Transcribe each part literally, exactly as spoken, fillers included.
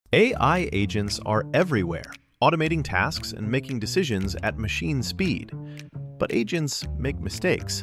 A I agents are everywhere, automating tasks and making decisions at machine speed. But agents make mistakes.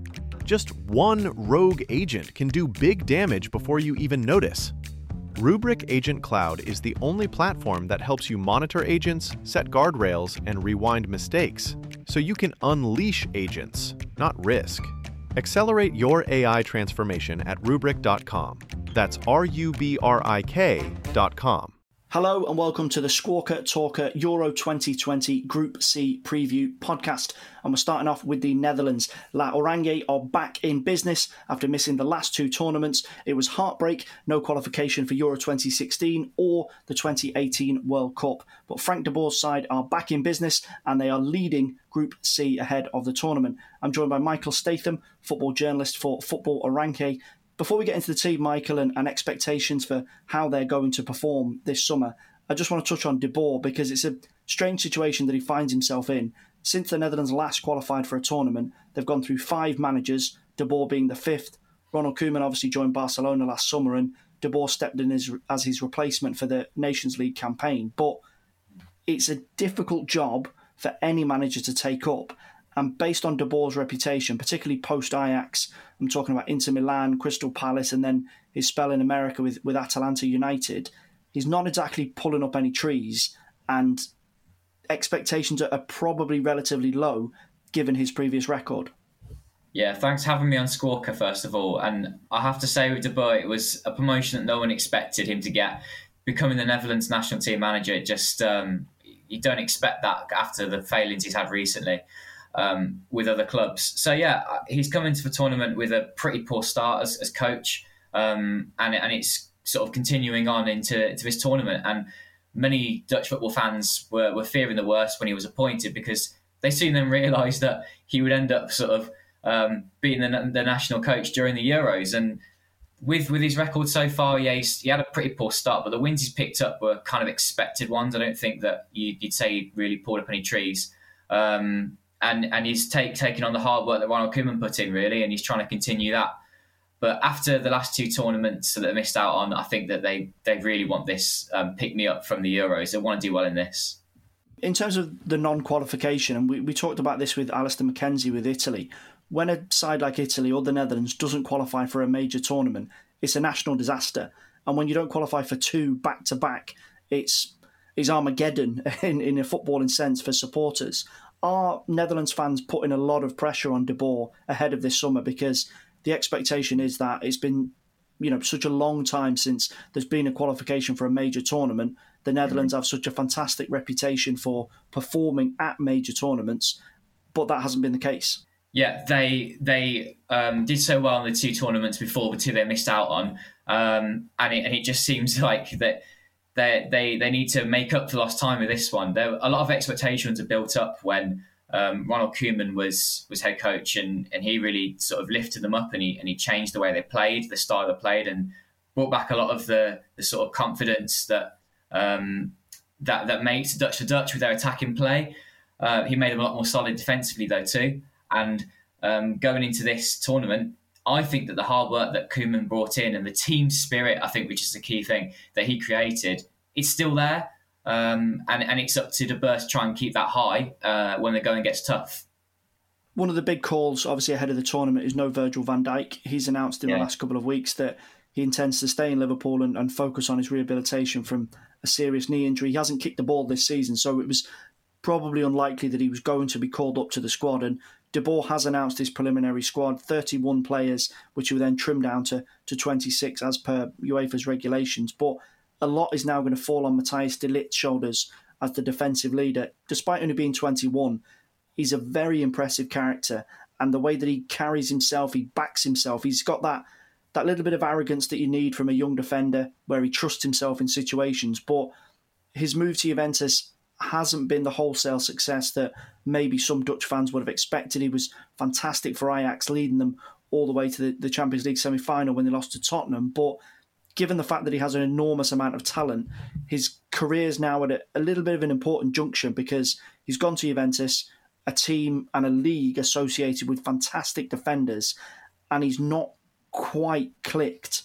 Just one rogue agent can do big damage before you even notice. Rubrik Agent Cloud is the only platform that helps you monitor agents, set guardrails, and rewind mistakes, so you can unleash agents, not risk. Accelerate your A I transformation at rubrik dot com. That's R U B R I K dot com. Hello and welcome to the Squawka Talker Euro twenty twenty Group C Preview podcast. And we're starting off with the Netherlands. La Oranje are back in business after missing the last two tournaments. It was heartbreak, no qualification for Euro twenty sixteen or the twenty eighteen World Cup. But Frank de Boer's side are back in business and they are leading Group C ahead of the tournament. I'm joined by Michael Statham, football journalist for Football Oranje. Before we get into the team, Michael, and, and expectations for how they're going to perform this summer, I just want to touch on De Boer because it's a strange situation that he finds himself in. Since the Netherlands last qualified for a tournament, they've gone through five managers, De Boer being the fifth. Ronald Koeman obviously joined Barcelona last summer and De Boer stepped in as, as his replacement for the Nations League campaign. But it's a difficult job for any manager to take up. And based on De Boer's reputation, particularly post-Ajax, I'm talking about Inter Milan, Crystal Palace, and then his spell in America with, with Atalanta United, he's not exactly pulling up any trees, and expectations are probably relatively low given his previous record. Yeah, thanks for having me on Squawka, first of all. And I have to say with De Boer, it was a promotion that no one expected him to get. Becoming the Netherlands national team manager, just um, you don't expect that after the failings he's had recently. Um, with other clubs. So yeah, he's come into the tournament with a pretty poor start as, as coach, um, and, and it's sort of continuing on into, into this tournament. And many Dutch football fans were, were fearing the worst when he was appointed because they soon then realised that he would end up sort of um, being the, the national coach during the Euros. And with with his record so far, yeah, he's, he had a pretty poor start, but the wins he's picked up were kind of expected ones. I don't think that you, you'd say he really pulled up any trees. Um, And and he's take, taken on the hard work that Ronald Koeman put in, really, and he's trying to continue that. But after the last two tournaments that they missed out on, I think that they, they really want this um, pick-me-up from the Euros. They want to do well in this. In terms of the non-qualification, and we, we talked about this with Alistair McKenzie with Italy, when a side like Italy or the Netherlands doesn't qualify for a major tournament, it's a national disaster. And when you don't qualify for two back-to-back, it's, it's Armageddon in, in a footballing sense for supporters. Are Netherlands fans putting a lot of pressure on De Boer ahead of this summer because the expectation is that it's been, you know, such a long time since there's been a qualification for a major tournament. The Netherlands mm-hmm. have such a fantastic reputation for performing at major tournaments, but that hasn't been the case. Yeah, they they um, did so well in the two tournaments before, the two they missed out on, um, and it and it just seems like that. They, they they need to make up for lost time with this one. There, a lot of expectations are built up when um, Ronald Koeman was was head coach, and, and he really sort of lifted them up and he and he changed the way they played, the style they played, and brought back a lot of the, the sort of confidence that um, that that makes Dutch to Dutch with their attacking play. Uh, he made them a lot more solid defensively though too. And um, going into this tournament, I think that the hard work that Koeman brought in and the team spirit, I think, which is the key thing that he created, it's still there. Um, and, and it's up to De Boer to try and keep that high uh, when the going gets tough. One of the big calls, obviously, ahead of the tournament is no Virgil van Dijk. He's announced in yeah. the last couple of weeks that he intends to stay in Liverpool and, and focus on his rehabilitation from a serious knee injury. He hasn't kicked the ball this season, so it was probably unlikely that he was going to be called up to the squad. And De Boer has announced his preliminary squad, thirty-one players, which will then trim down to, to twenty-six as per UEFA's regulations. But a lot is now going to fall on Matthijs de Ligt's shoulders as the defensive leader. Despite only being twenty-one, he's a very impressive character. And the way that he carries himself, he backs himself. He's got that, that little bit of arrogance that you need from a young defender where he trusts himself in situations. But his move to Juventus hasn't been the wholesale success that maybe some Dutch fans would have expected. He was fantastic for Ajax, leading them all the way to the, the Champions League semi-final when they lost to Tottenham. But given the fact that he has an enormous amount of talent, his career's now at a, a little bit of an important junction because he's gone to Juventus, a team and a league associated with fantastic defenders, and he's not quite clicked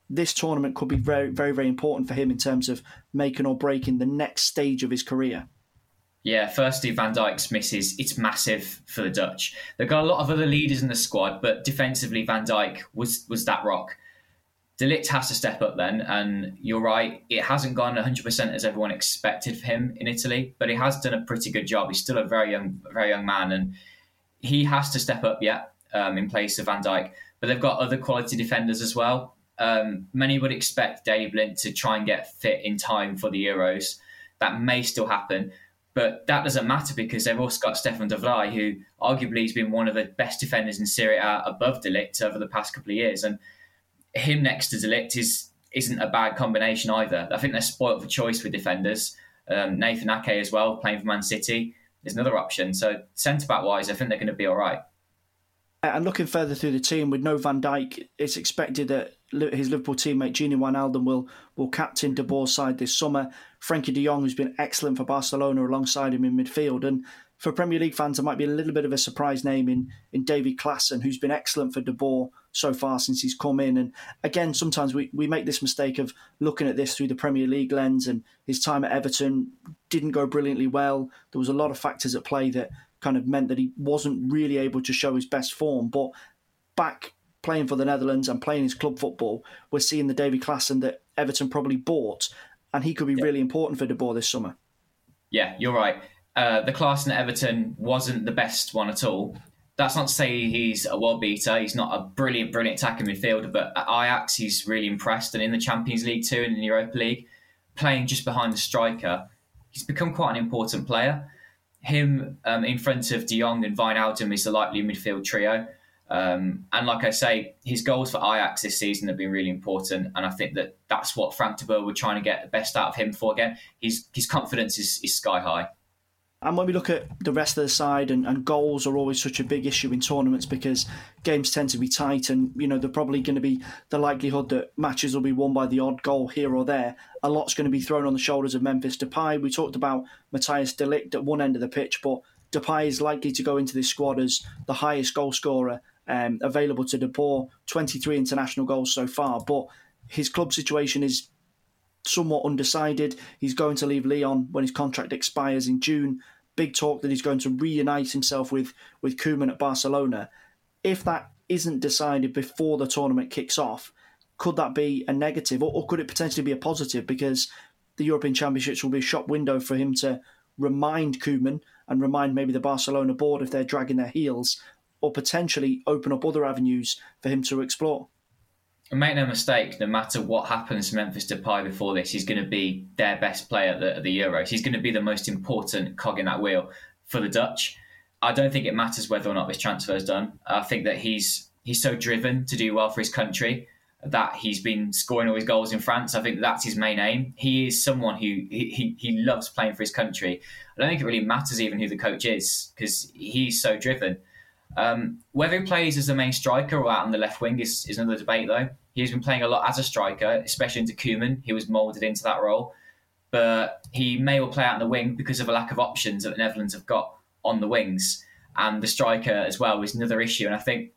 this tournament could be very, very, very important for him in terms of making or breaking the next stage of his career. Yeah, firstly, Van Dijk's misses, it's massive for the Dutch. They've got a lot of other leaders in the squad, but defensively, Van Dijk was was that rock. De Ligt has to step up then, and you're right, it hasn't gone one hundred percent as everyone expected for him in Italy, but he has done a pretty good job. He's still a very young very young man, and he has to step up, yeah, um, in place of Van Dijk. But they've got other quality defenders as well. Um, many would expect Daley Blind to try and get fit in time for the Euros. That may still happen. But that doesn't matter because they've also got Stefan de Vrij, who arguably has been one of the best defenders in Serie A above De Ligt over the past couple of years. And him next to De Ligt is, isn't a bad combination either. I think they're spoilt for choice with defenders. Um, Nathan Ake as well, playing for Man City, is another option. So centre-back wise, I think they're going to be all right. And looking further through the team, with no Van Dijk, it's expected that his Liverpool teammate Gini Wijnaldum will will captain De Boer's side this summer. Frenkie de Jong has been excellent for Barcelona alongside him in midfield. And for Premier League fans, there might be a little bit of a surprise name in, in Davy Klaassen, who's been excellent for De Boer so far since he's come in. And again, sometimes we, we make this mistake of looking at this through the Premier League lens, and his time at Everton didn't go brilliantly well. There was a lot of factors at play that kind of meant that he wasn't really able to show his best form. But back playing for the Netherlands and playing his club football, we're seeing the Davy Klaassen that Everton probably bought, and he could be yeah. really important for De Boer this summer. Yeah, you're right. Uh, the Klaassen at Everton wasn't the best one at all. That's not to say he's a world beater. He's not a brilliant, brilliant attacking midfielder, but at Ajax, he's really impressed. And in the Champions League too, and in the Europa League, playing just behind the striker, he's become quite an important player. Him um, in front of De Jong and Wijnaldum is the likely midfield trio. Um, and like I say, his goals for Ajax this season have been really important. And I think that that's what Frank de Boer were trying to get the best out of him for again. His, his confidence is, is sky high. And when we look at the rest of the side, and, and goals are always such a big issue in tournaments because games tend to be tight, and you know they're probably going to be the likelihood that matches will be won by the odd goal here or there. A lot's going to be thrown on the shoulders of Memphis Depay. We talked about Matthijs de Ligt at one end of the pitch, but Depay is likely to go into this squad as the highest goal scorer um, available to De Boer, twenty-three international goals so far. But his club situation is somewhat undecided. He's going to leave Lyon when his contract expires in June. Big talk that he's going to reunite himself with, with Koeman at Barcelona. If that isn't decided before the tournament kicks off, could that be a negative, or, or could it potentially be a positive? Because the European Championships will be a shop window for him to remind Koeman and remind maybe the Barcelona board if they're dragging their heels, or potentially open up other avenues for him to explore. And make no mistake, no matter what happens to Memphis Depay before this, he's going to be their best player at the, at the Euros. He's going to be the most important cog in that wheel for the Dutch. I don't think it matters whether or not this transfer is done. I think that he's he's so driven to do well for his country that he's been scoring all his goals in France. I think that's his main aim. He is someone who he, he, he loves playing for his country. I don't think it really matters even who the coach is because he's so driven. Um, whether he plays as the main striker or out on the left wing is, is another debate, though. He's been playing a lot as a striker, especially into Koeman. He was moulded into that role. But he may well play out on the wing because of a lack of options that the Netherlands have got on the wings. And the striker as well is another issue. And I think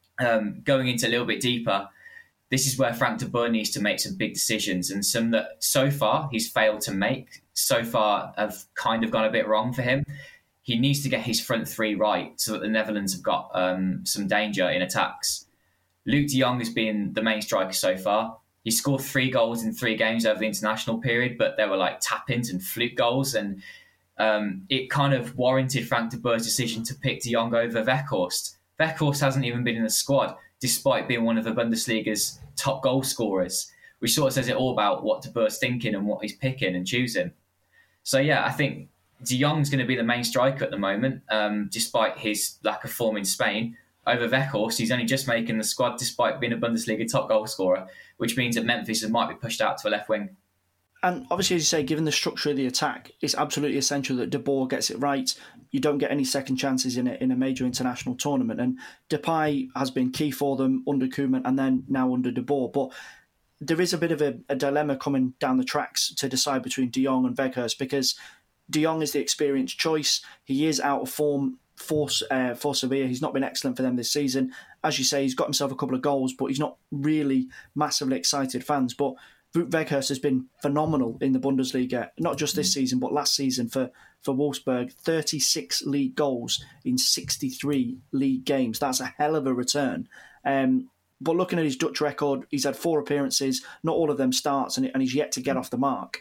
um, going into a little bit deeper, this is where Frank de Boer needs to make some big decisions, and some that so far he's failed to make, so far have kind of gone a bit wrong for him. He needs to get his front three right so that the Netherlands have got um, some danger in attacks. Luuk de Jong has been the main striker so far. He scored three goals in three games over the international period, but there were like tap-ins and fluke goals, and um, it kind of warranted Frank de Boer's decision to pick de Jong over Weghorst. Weghorst hasn't even been in the squad, despite being one of the Bundesliga's top goal scorers, which sort of says it all about what de Boer's thinking and what he's picking and choosing. So yeah, I think de Jong's going to be the main striker at the moment, um, despite his lack of form in Spain. Over Weghorst, he's only just making the squad despite being a Bundesliga top goal scorer, which means that Memphis might be pushed out to a left wing. And obviously, as you say, given the structure of the attack, it's absolutely essential that De Boer gets it right. You don't get any second chances in a, in a major international tournament. And Depay has been key for them under Koeman and then now under De Boer. But there is a bit of a, a dilemma coming down the tracks to decide between de Jong and Weghorst, because de Jong is the experienced choice. He is out of form for, uh, for Sevilla. He's not been excellent for them this season. As you say, he's got himself a couple of goals, but he's not really massively excited fans. But Wout Weghorst has been phenomenal in the Bundesliga, not just this season, but last season for, for Wolfsburg. thirty-six league goals in sixty-three league games. That's a hell of a return. Um, but looking at his Dutch record, he's had four appearances, not all of them starts, and, and he's yet to get off the mark.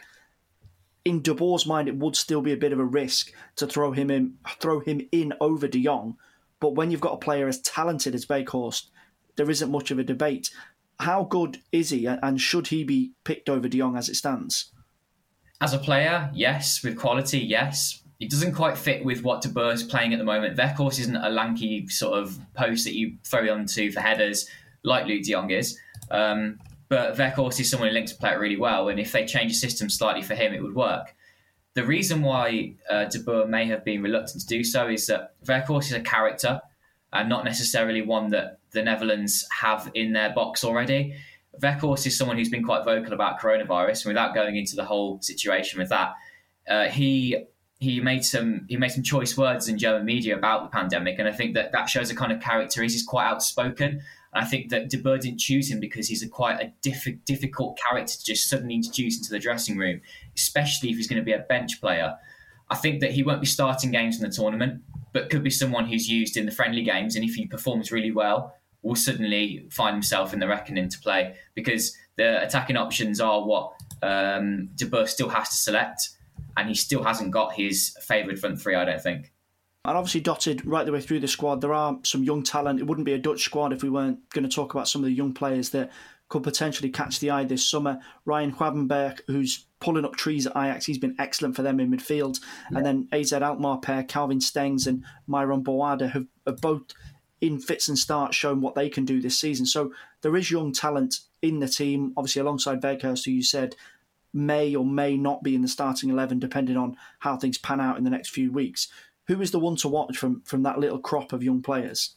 In De Boer's mind, it would still be a bit of a risk to throw him in, throw him in over De Jong. But when you've got a player as talented as Weghorst, there isn't much of a debate. How good is he, and should he be picked over De Jong as it stands? As a player, yes. With quality, yes. It doesn't quite fit with what De Boer is playing at the moment. Weghorst isn't a lanky sort of post that you throw onto for headers like Luuk De Jong is. Um, but Weghorst is someone who links to play it really well, and if they change the system slightly for him, it would work. The reason why uh, De Boer may have been reluctant to do so is that Weghorst is a character and not necessarily one that the Netherlands have in their box already. Weghorst is someone who's been quite vocal about coronavirus, and without going into the whole situation with that, uh, he he made some he made some choice words in German media about the pandemic, and I think that that shows a kind of character. He's quite outspoken. And I think that De Boer didn't choose him because he's a quite a diff- difficult character to just suddenly introduce into the dressing room, especially if he's going to be a bench player. I think that he won't be starting games in the tournament, but could be someone who's used in the friendly games, and if he performs really well, will suddenly find himself in the reckoning to play, because the attacking options are what um, De Boer still has to select, and he still hasn't got his favoured front three, I don't think. And obviously dotted right the way through the squad, there are some young talent. It wouldn't be a Dutch squad if we weren't going to talk about some of the young players that could potentially catch the eye this summer. Ryan Gravenberch, who's pulling up trees at Ajax, he's been excellent for them in midfield. Yeah. And then A Z Alkmaar pair, Calvin Stengs and Myron Boada, have, have both in fits and starts shown what they can do this season. So there is young talent in the team, obviously alongside Weghorst, who you said may or may not be in the starting eleven, depending on how things pan out in the next few weeks. Who is the one to watch from, from that little crop of young players?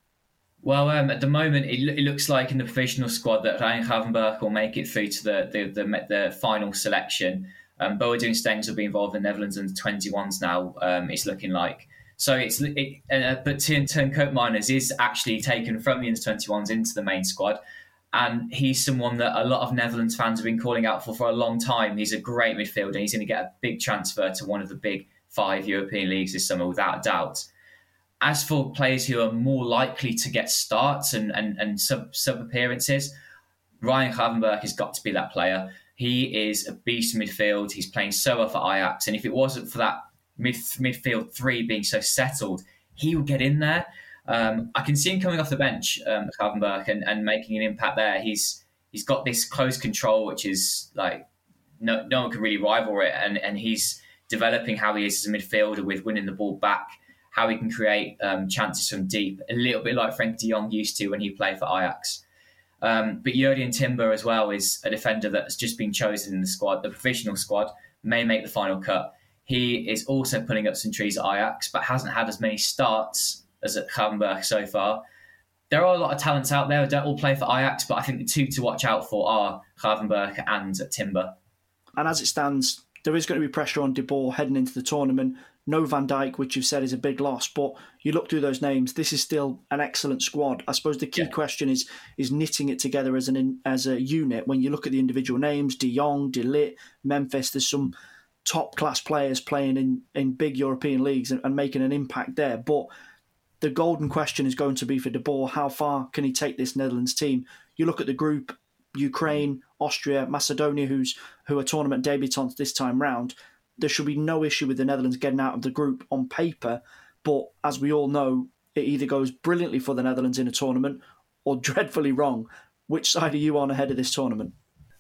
Well, um, at the moment, it, it looks like in the provisional squad that Ryan Gravenberch will make it through to the the, the, the final selection. Um, Boadu and Stengs will be involved in the Netherlands under twenty-ones now, um, it's looking like. So it's it, uh, but Teun Koopmeiners is actually taken from the under twenty-ones into the main squad. And he's someone that a lot of Netherlands fans have been calling out for for a long time. He's a great midfielder. He's going to get a big transfer to one of the big five European leagues this summer, without a doubt. As for players who are more likely to get starts and, and, and sub, sub appearances, Ryan Gravenberch has got to be that player. He is a beast in midfield. He's playing so well for Ajax. And if it wasn't for that mid, midfield three being so settled, he would get in there. Um, I can see him coming off the bench, um, Gravenberch, and, and making an impact there. He's He's got this close control, which is like no, no one can really rival it. And, and he's developing how he is as a midfielder with winning the ball back, how he can create um, chances from deep, a little bit like Frank de Jong used to when he played for Ajax. Um, but Jurrien Timber as well is a defender that's just been chosen in the squad, the provisional squad, may make the final cut. He is also pulling up some trees at Ajax, but hasn't had as many starts as at Gravenberch so far. There are a lot of talents out there who don't all play for Ajax, but I think the two to watch out for are Gravenberch and Timber. And as it stands, there is going to be pressure on De Boer heading into the tournament. No Van Dijk, which you've said is a big loss, but you look through those names, this is still an excellent squad. I suppose the key yeah. question is is knitting it together as an as a unit. When you look at the individual names, De Jong, De Ligt, Memphis, there's some top-class players playing in, in big European leagues and, and making an impact there. But the golden question is going to be for De Boer, how far can he take this Netherlands team? You look at the group, Ukraine, Austria, Macedonia, who's who are tournament debutants this time round. There should be no issue with the Netherlands getting out of the group on paper, but as we all know, it either goes brilliantly for the Netherlands in a tournament or dreadfully wrong. Which side are you on ahead of this tournament?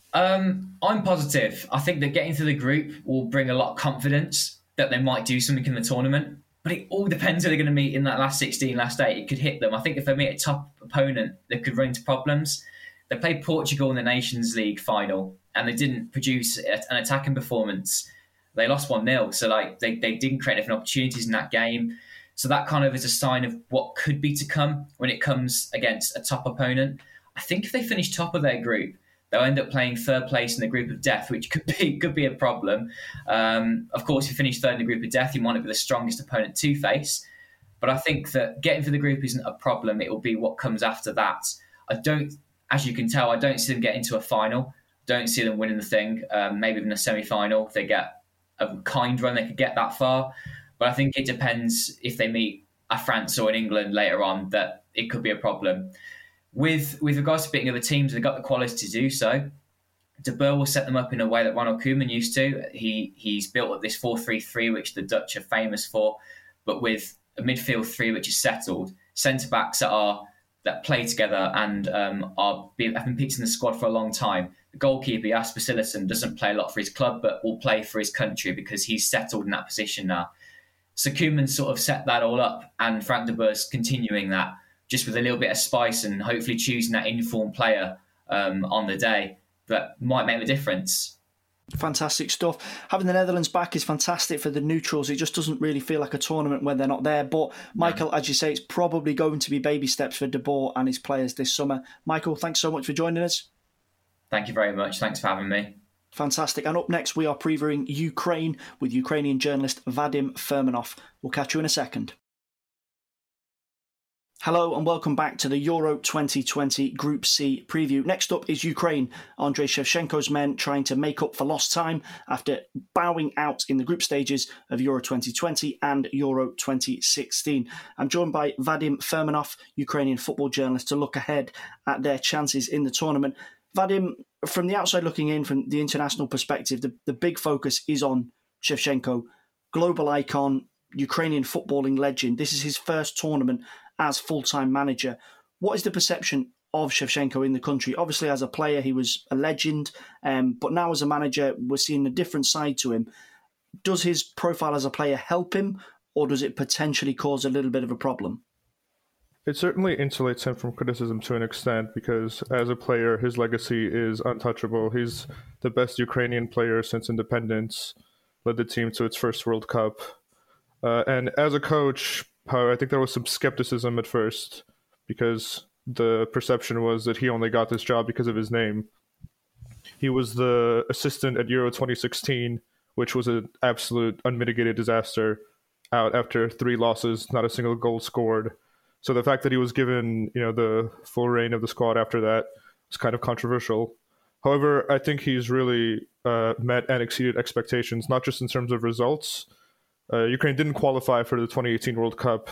Um, I'm positive. I think that getting through the group will bring a lot of confidence that they might do something in the tournament, but it all depends who they're going to meet in that last sixteen, last eight. It could hit them. I think if they meet a top opponent, they could run into problems. They played Portugal in the Nations League final, and they didn't produce an attacking performance. They lost one nil, so like they, they didn't create enough opportunities in that game. So that kind of is a sign of what could be to come when it comes against a top opponent. I think if they finish top of their group, they'll end up playing third place in the group of death, which could be could be a problem. Um, of course, if you finish third in the group of death, you might not be the strongest opponent to face. But I think that getting through the group isn't a problem. It will be what comes after that. I don't, as you can tell, I don't see them getting to a final. Don't see them winning the thing. Um, maybe even a semi-final. If they get a kind run, they could get that far. But I think it depends if they meet a France or an England later on, that it could be a problem. With with regards to beating other teams, they've got the quality to do so. De Boer will set them up in a way that Ronald Koeman used to. He He's built up this four three three, which the Dutch are famous for, but with a midfield three which is settled, centre-backs that are that play together and um, are being, have been picked in the squad for a long time. The goalkeeper, Jasper Cillessen, doesn't play a lot for his club, but will play for his country because he's settled in that position now. So Koeman sort of set that all up, and Frank de Boer's continuing that, just with a little bit of spice and hopefully choosing that informed player um, on the day that might make the difference. Fantastic stuff. Having the Netherlands back is fantastic for the neutrals. It just doesn't really feel like a tournament when they're not there. But Michael, yeah. as you say, it's probably going to be baby steps for De Boer and his players this summer. Michael, thanks so much for joining us. Thank you very much. Thanks for having me. Fantastic. And up next, we are previewing Ukraine with Ukrainian journalist Vadim Fermanov. We'll catch you in a second. Hello and welcome back to the Euro twenty twenty Group C preview. Next up is Ukraine. Andrei Shevchenko's men trying to make up for lost time after bowing out in the group stages of Euro twenty twenty and Euro twenty sixteen. I'm joined by Vadim Fermanov, Ukrainian football journalist, to look ahead at their chances in the tournament. Vadim, from the outside looking in, from the international perspective, the, the big focus is on Shevchenko, global icon, Ukrainian footballing legend. This is his first tournament as full-time manager. What is the perception of Shevchenko in the country? Obviously, as a player, he was a legend, um, but now as a manager, we're seeing a different side to him. Does his profile as a player help him, or does it potentially cause a little bit of a problem? It certainly insulates him from criticism to an extent, because as a player, his legacy is untouchable. He's the best Ukrainian player since independence, led the team to its first World Cup. Uh, and as a coach, however, I think there was some skepticism at first, because the perception was that he only got this job because of his name. He was the assistant at Euro twenty sixteen, which was an absolute unmitigated disaster, out after three losses, not a single goal scored. So the fact that he was given, you know, the full reign of the squad after that was kind of controversial. However, I think he's really uh, met and exceeded expectations, not just in terms of results. Uh, Ukraine didn't qualify for the twenty eighteen World Cup,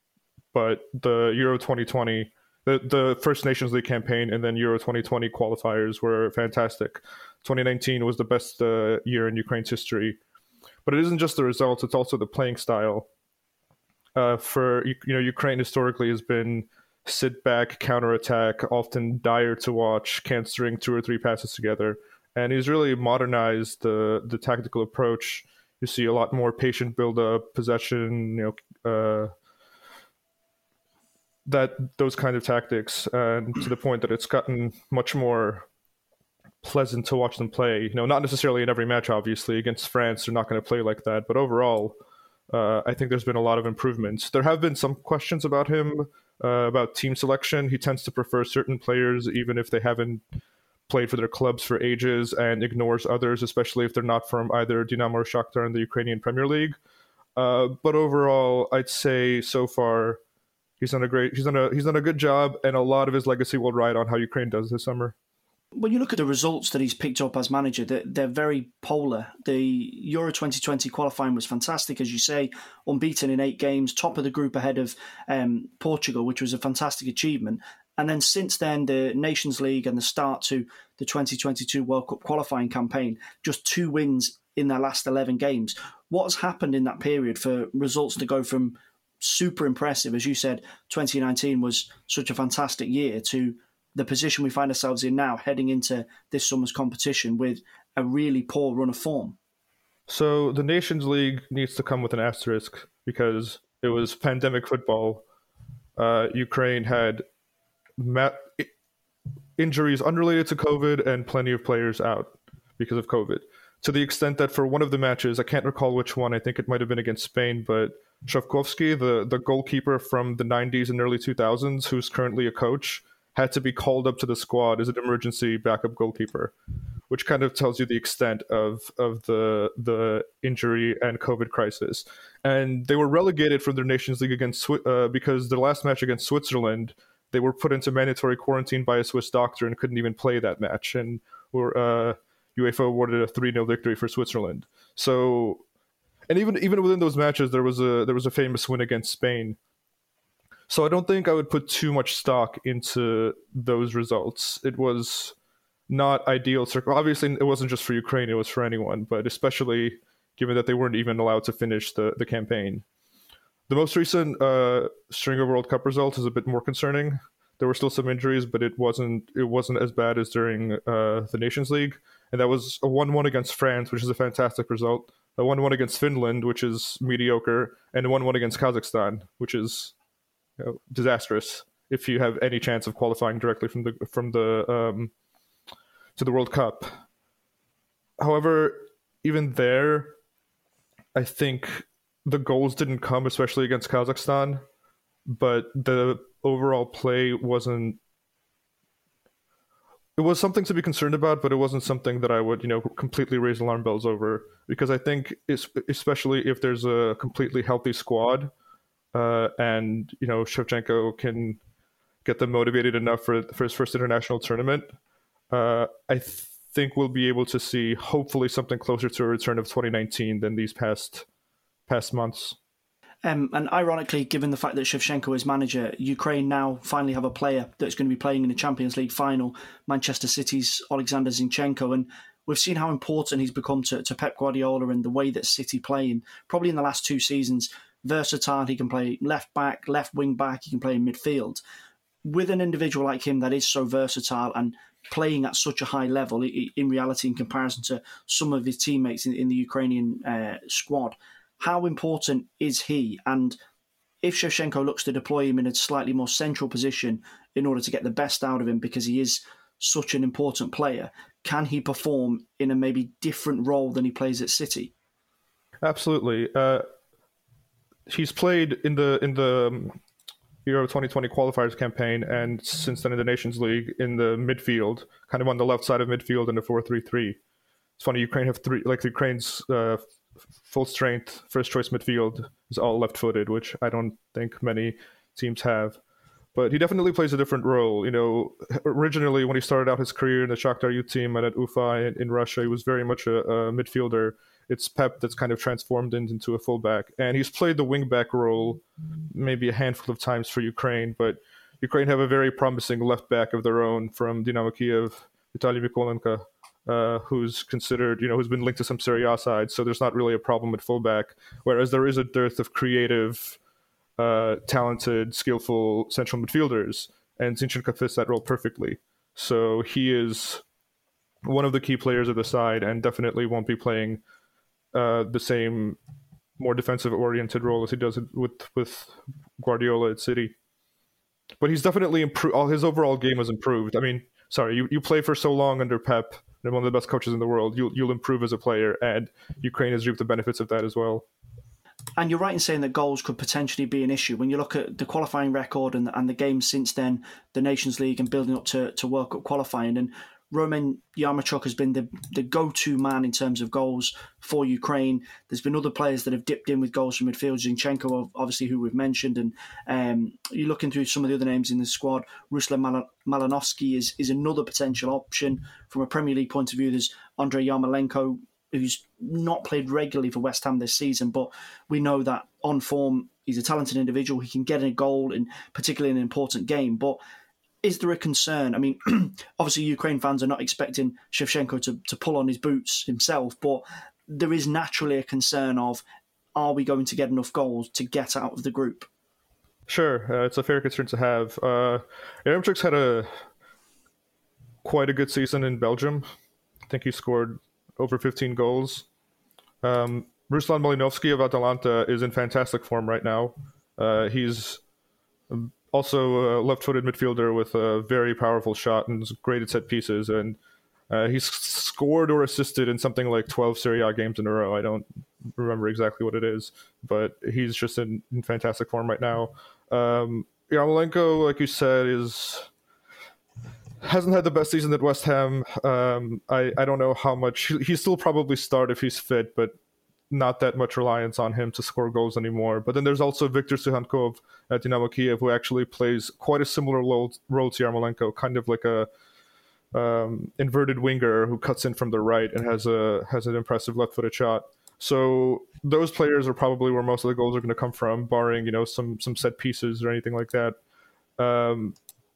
but the Euro twenty twenty, the, the First Nations League campaign and then Euro twenty twenty qualifiers were fantastic. twenty nineteen was the best uh, year in Ukraine's history. But it isn't just the results, it's also the playing style. Uh, for, you know, Ukraine historically has been sit back, counterattack, often dire to watch, can't string two or three passes together. And he's really modernized the, the tactical approach. You see a lot more patient build-up, possession, you know, uh, that those kind of tactics, and to the point that it's gotten much more pleasant to watch them play. You know, not necessarily in every match, obviously. Against France, they're not going to play like that. But overall, uh, I think there's been a lot of improvements. There have been some questions about him, uh, about team selection. He tends to prefer certain players, even if they haven't played for their clubs for ages, and ignores others, especially if they're not from either Dynamo or Shakhtar in the Ukrainian Premier League. Uh, but overall, I'd say so far he's done a great, he's done a he's done a good job, and a lot of his legacy will ride on how Ukraine does this summer. When you look at the results that he's picked up as manager, they're, they're very polar. The Euro twenty twenty qualifying was fantastic, as you say, unbeaten in eight games, top of the group ahead of um, Portugal, which was a fantastic achievement. And then since then, the Nations League and the start to the twenty twenty-two World Cup qualifying campaign, just two wins in their last eleven games. What has happened in that period for results to go from super impressive, as you said, twenty nineteen was such a fantastic year, to the position we find ourselves in now, heading into this summer's competition with a really poor run of form? So the Nations League needs to come with an asterisk, because it was pandemic football. Uh, Ukraine had Ma- injuries unrelated to COVID and plenty of players out because of COVID. To the extent that for one of the matches, I can't recall which one, I think it might have been against Spain, but Shavkovsky, the, the goalkeeper from the nineties and early two thousands, who's currently a coach, had to be called up to the squad as an emergency backup goalkeeper. which kind of tells you the extent of of the the injury and COVID crisis. And they were relegated from their Nations League against uh, because their last match against Switzerland, they were put into mandatory quarantine by a Swiss doctor and couldn't even play that match, and were uh, UEFA awarded a three nil victory for Switzerland. So, and even even within those matches, there was a there was a famous win against Spain. So I don't think I would put too much stock into those results. It was not ideal. Obviously, it wasn't just for Ukraine; it was for anyone. But especially given that they weren't even allowed to finish the, the campaign. The most recent uh, string of World Cup results is a bit more concerning. There were still some injuries, but it wasn't it wasn't as bad as during uh, the Nations League. And that was a one one against France, which is a fantastic result. A one one against Finland, which is mediocre, and a one one against Kazakhstan, which is you know, disastrous if you have any chance of qualifying directly from the from the um, to the World Cup. However, even there, I think the goals didn't come, especially against Kazakhstan, but the overall play wasn't. It was something to be concerned about, but it wasn't something that I would, you know, completely raise alarm bells over, because I think, it's, especially if there's a completely healthy squad, uh, and you know Shevchenko can get them motivated enough for for his first international tournament, uh, I th- think we'll be able to see hopefully something closer to a return of twenty nineteen than these past past months. Um, and ironically, given the fact that Shevchenko is manager, Ukraine now finally have a player that's going to be playing in the Champions League final, Manchester City's Alexander Zinchenko. And we've seen how important he's become to, to Pep Guardiola and the way that City play. And probably in the last two seasons, versatile. He can play left back, left wing back. He can play in midfield. With an individual like him that is so versatile and playing at such a high level, in reality, in comparison to some of his teammates in, in the Ukrainian uh, squad, how important is he? And if Shevchenko looks to deploy him in a slightly more central position in order to get the best out of him because he is such an important player, can he perform in a maybe different role than he plays at City? Absolutely. Uh, he's played in the in the um, Euro twenty twenty qualifiers campaign, and since then in the Nations League in the midfield, kind of on the left side of midfield in the four three three. It's funny, Ukraine have three, like Ukraine's uh, full strength first choice midfield is all left footed, which I don't think many teams have. But he definitely plays a different role. You know, originally when he started out his career in the Shakhtar youth team and at Ufa in, in Russia, he was very much a, a midfielder. It's Pep that's kind of transformed into a fullback, and he's played the wingback role maybe a handful of times for Ukraine. But Ukraine have a very promising left back of their own from Dynamo Kiev, Vitaly Mikolenko. Uh, who's considered, you know, who's been linked to some Serie A sides, so there's not really a problem with fullback. Whereas there is a dearth of creative, uh, talented, skillful central midfielders, and Zinchenko fits that role perfectly. So he is one of the key players of the side, and definitely won't be playing uh, the same, more defensive-oriented role as he does with with Guardiola at City. But he's definitely improved. All his overall game has improved. I mean, sorry, you, you play for so long under Pep, and one of the best coaches in the world, you'll you'll improve as a player, and Ukraine has reaped the benefits of that as well. And you're right in saying that goals could potentially be an issue. When you look at the qualifying record and, and the games since then, the Nations League and building up to, to World Cup qualifying, and Roman Yaremchuk has been the, the go-to man in terms of goals for Ukraine. There's been other players that have dipped in with goals from midfield. Zinchenko, obviously, who we've mentioned. And um, you're looking through some of the other names in the squad. Ruslan Mal- Malinovsky is, is another potential option. From a Premier League point of view, there's Andrei Yarmolenko, who's not played regularly for West Ham this season, but we know that on form, he's a talented individual. He can get a goal, in particularly in an important game. But is there a concern? I mean, obviously Ukraine fans are not expecting Shevchenko to, to pull on his boots himself, but there is naturally a concern of, are we going to get enough goals to get out of the group? Sure, uh, it's a fair concern to have. Uh, Yaremchuk's had a quite a good season in Belgium. I think he scored over fifteen goals. Um, Ruslan Malinovsky of Atalanta is in fantastic form right now. Uh, he's also a left-footed midfielder with a very powerful shot and is great at set pieces. And uh, he's scored or assisted in something like twelve Serie A games in a row. I don't remember exactly what it is, but he's just in, in fantastic form right now. Um, Yarmolenko, like you said, is hasn't had the best season at West Ham. Um, I, I don't know how much. He'll still probably start if he's fit, but not that much reliance on him to score goals anymore. But then there's also Viktor Suhankov at Dynamo Kiev, who actually plays quite a similar role, role to Yarmolenko, kind of like a um, inverted winger who cuts in from the right and has a has an impressive left-footed shot. So those players are probably where most of the goals are going to come from, barring, you know, some some set pieces or anything like that. Um,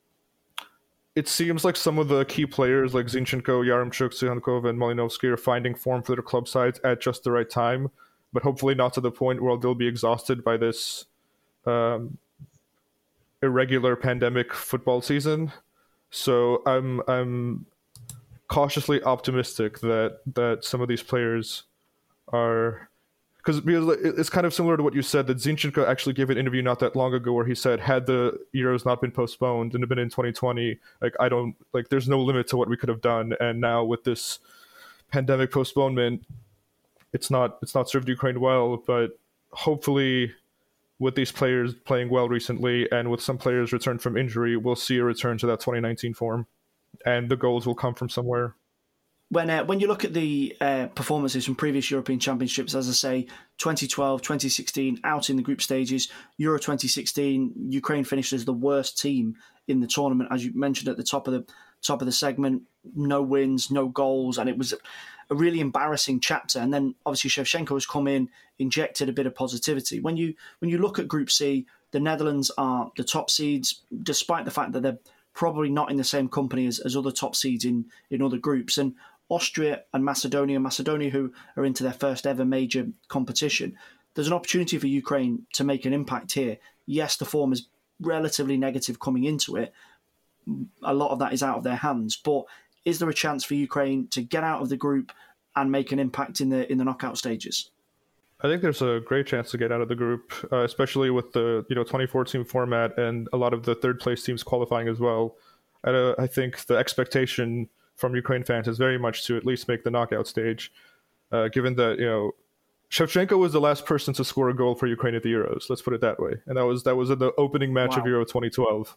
it seems like some of the key players like Zinchenko, Yaremchuk, Suhankov, and Malinovsky are finding form for their club sides at just the right time, but hopefully not to the point where they'll be exhausted by this um, irregular pandemic football season. So I'm I'm cautiously optimistic that that some of these players are, because it's kind of similar to what you said, that Zinchenko actually gave an interview not that long ago where he said, had the Euros not been postponed and have been in twenty twenty, like I don't like there's no limit to what we could have done. And now with this pandemic postponement, it's not it's not served Ukraine well. But hopefully, with these players playing well recently and with some players returned from injury, we'll see a return to that twenty nineteen form, and the goals will come from somewhere. When uh, when you look at the uh, performances from previous European Championships, as I say, twenty twelve, twenty sixteen, out in the group stages, Euro twenty sixteen, Ukraine finished as the worst team in the tournament, as you mentioned at the top of the top of the segment. No wins, no goals, and it was a really embarrassing chapter. And then obviously Shevchenko has come in, injected a bit of positivity. When you when you look at Group C, the Netherlands are the top seeds, despite the fact that they're probably not in the same company as, as other top seeds in, in other groups. And Austria and Macedonia, Macedonia who are into their first ever major competition, there's an opportunity for Ukraine to make an impact here. Yes, the form is relatively negative coming into it. A lot of that is out of their hands. But is there a chance for Ukraine to get out of the group and make an impact in the in the knockout stages? I think there's a great chance to get out of the group, uh, especially with the you know twenty-four team format and a lot of the third place teams qualifying as well. And, uh, I think the expectation from Ukraine fans is very much to at least make the knockout stage, uh, given that, you know, Shevchenko was the last person to score a goal for Ukraine at the Euros. Let's put it that way. And that was that was in the opening match wow. of Euro twenty twelve.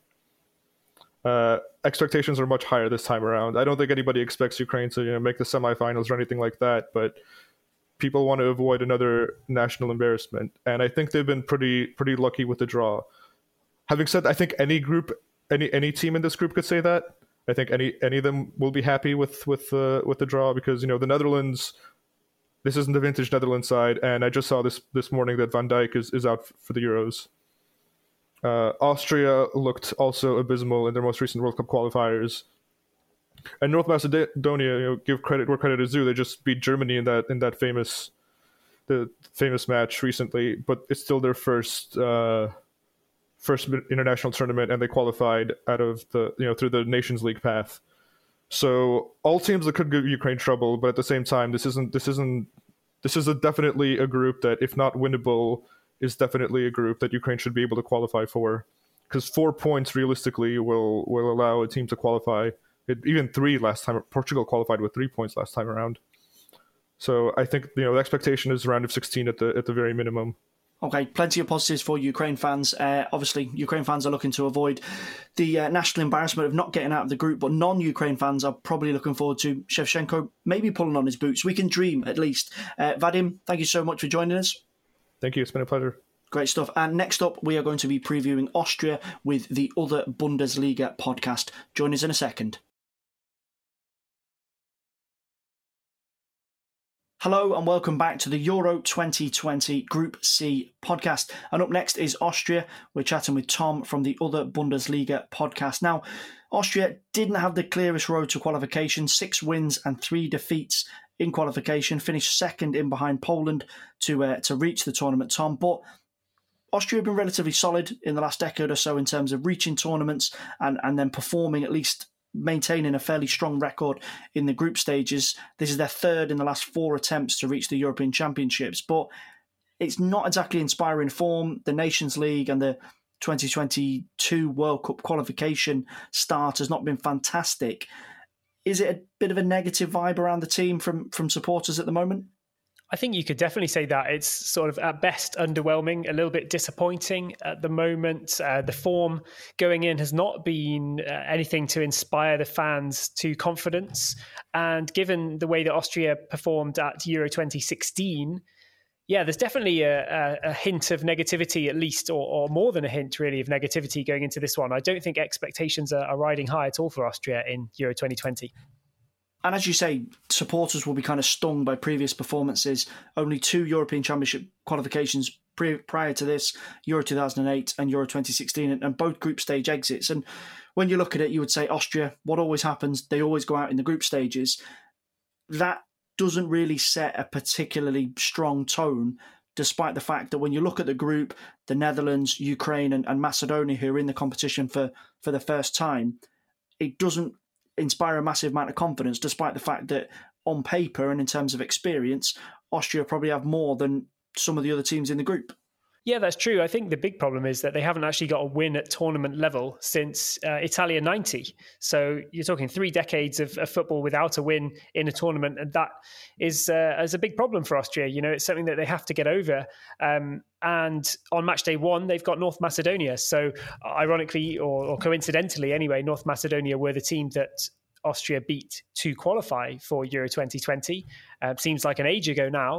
Uh, expectations are much higher this time around. I don't think anybody expects Ukraine to you know make the semifinals or anything like that, but people want to avoid another national embarrassment. And I think they've been pretty pretty lucky with the draw. Having said that, I think any group, any any team in this group could say that. I think any any of them will be happy with with uh, with the draw, because you know the Netherlands, this isn't the vintage Netherlands side, and I just saw this this morning that Van Dijk is, is out for the Euros. Uh, Austria looked also abysmal in their most recent World Cup qualifiers, and North Macedonia, you know, give credit where credit is due. They just beat Germany in that in that famous the famous match recently, but it's still their first. Uh, first international tournament, and they qualified out of the you know through the Nations League path. So all teams that could give Ukraine trouble, but at the same time, this isn't this isn't this is a definitely a group that, if not winnable, is definitely a group that Ukraine should be able to qualify for, because four points realistically will will allow a team to qualify. It, even three last time. Portugal qualified with three points last time around. So I think you know the expectation is round of sixteen at the at the very minimum. Okay, plenty of positives for Ukraine fans. Uh, obviously, Ukraine fans are looking to avoid the uh, national embarrassment of not getting out of the group, but non-Ukraine fans are probably looking forward to Shevchenko maybe pulling on his boots. We can dream, at least. Uh, Vadim, thank you so much for joining us. Thank you. It's been a pleasure. Great stuff. And next up, we are going to be previewing Austria with the Other Bundesliga podcast. Join us in a second. Hello and welcome back to the Euro twenty twenty Group C podcast. And up next is Austria. We're chatting with Tom from the Other Bundesliga podcast. Now, Austria didn't have the clearest road to qualification, six wins and three defeats in qualification, finished second in behind Poland to uh, to reach the tournament, Tom. But Austria have been relatively solid in the last decade or so in terms of reaching tournaments and, and then performing, at least maintaining a fairly strong record in the group stages. This is their third in the last four attempts to reach the European Championships, but it's not exactly inspiring form. The Nations League and the twenty twenty-two World Cup qualification start has not been fantastic. Is it a bit of a negative vibe around the team from, from supporters at the moment? I think you could definitely say that. It's sort of at best underwhelming, a little bit disappointing at the moment. Uh, the form going in has not been uh, anything to inspire the fans to confidence. And given the way that Austria performed at Euro twenty sixteen, yeah, there's definitely a, a, a hint of negativity, at least, or, or more than a hint, really, of negativity going into this one. I don't think expectations are, are riding high at all for Austria in Euro twenty twenty. And as you say, supporters will be kind of stung by previous performances. Only two European Championship qualifications pre- prior to this, Euro two thousand eight and Euro twenty sixteen, and, and both group stage exits. And when you look at it, you would say Austria, what always happens, they always go out in the group stages. That doesn't really set a particularly strong tone, despite the fact that when you look at the group, the Netherlands, Ukraine and, and Macedonia, who are in the competition for, for the first time, it doesn't inspire a massive amount of confidence, despite the fact that on paper and in terms of experience, Austria probably have more than some of the other teams in the group. Yeah, that's true. I think the big problem is that they haven't actually got a win at tournament level since uh, Italia ninety. So you're talking three decades of, of football without a win in a tournament, and that is, uh, is a big problem for Austria. You know, it's something that they have to get over. Um, and on match day one, they've got North Macedonia. So ironically, or, or coincidentally anyway, North Macedonia were the team that Austria beat to qualify for Euro twenty twenty. Uh, seems like an age ago now.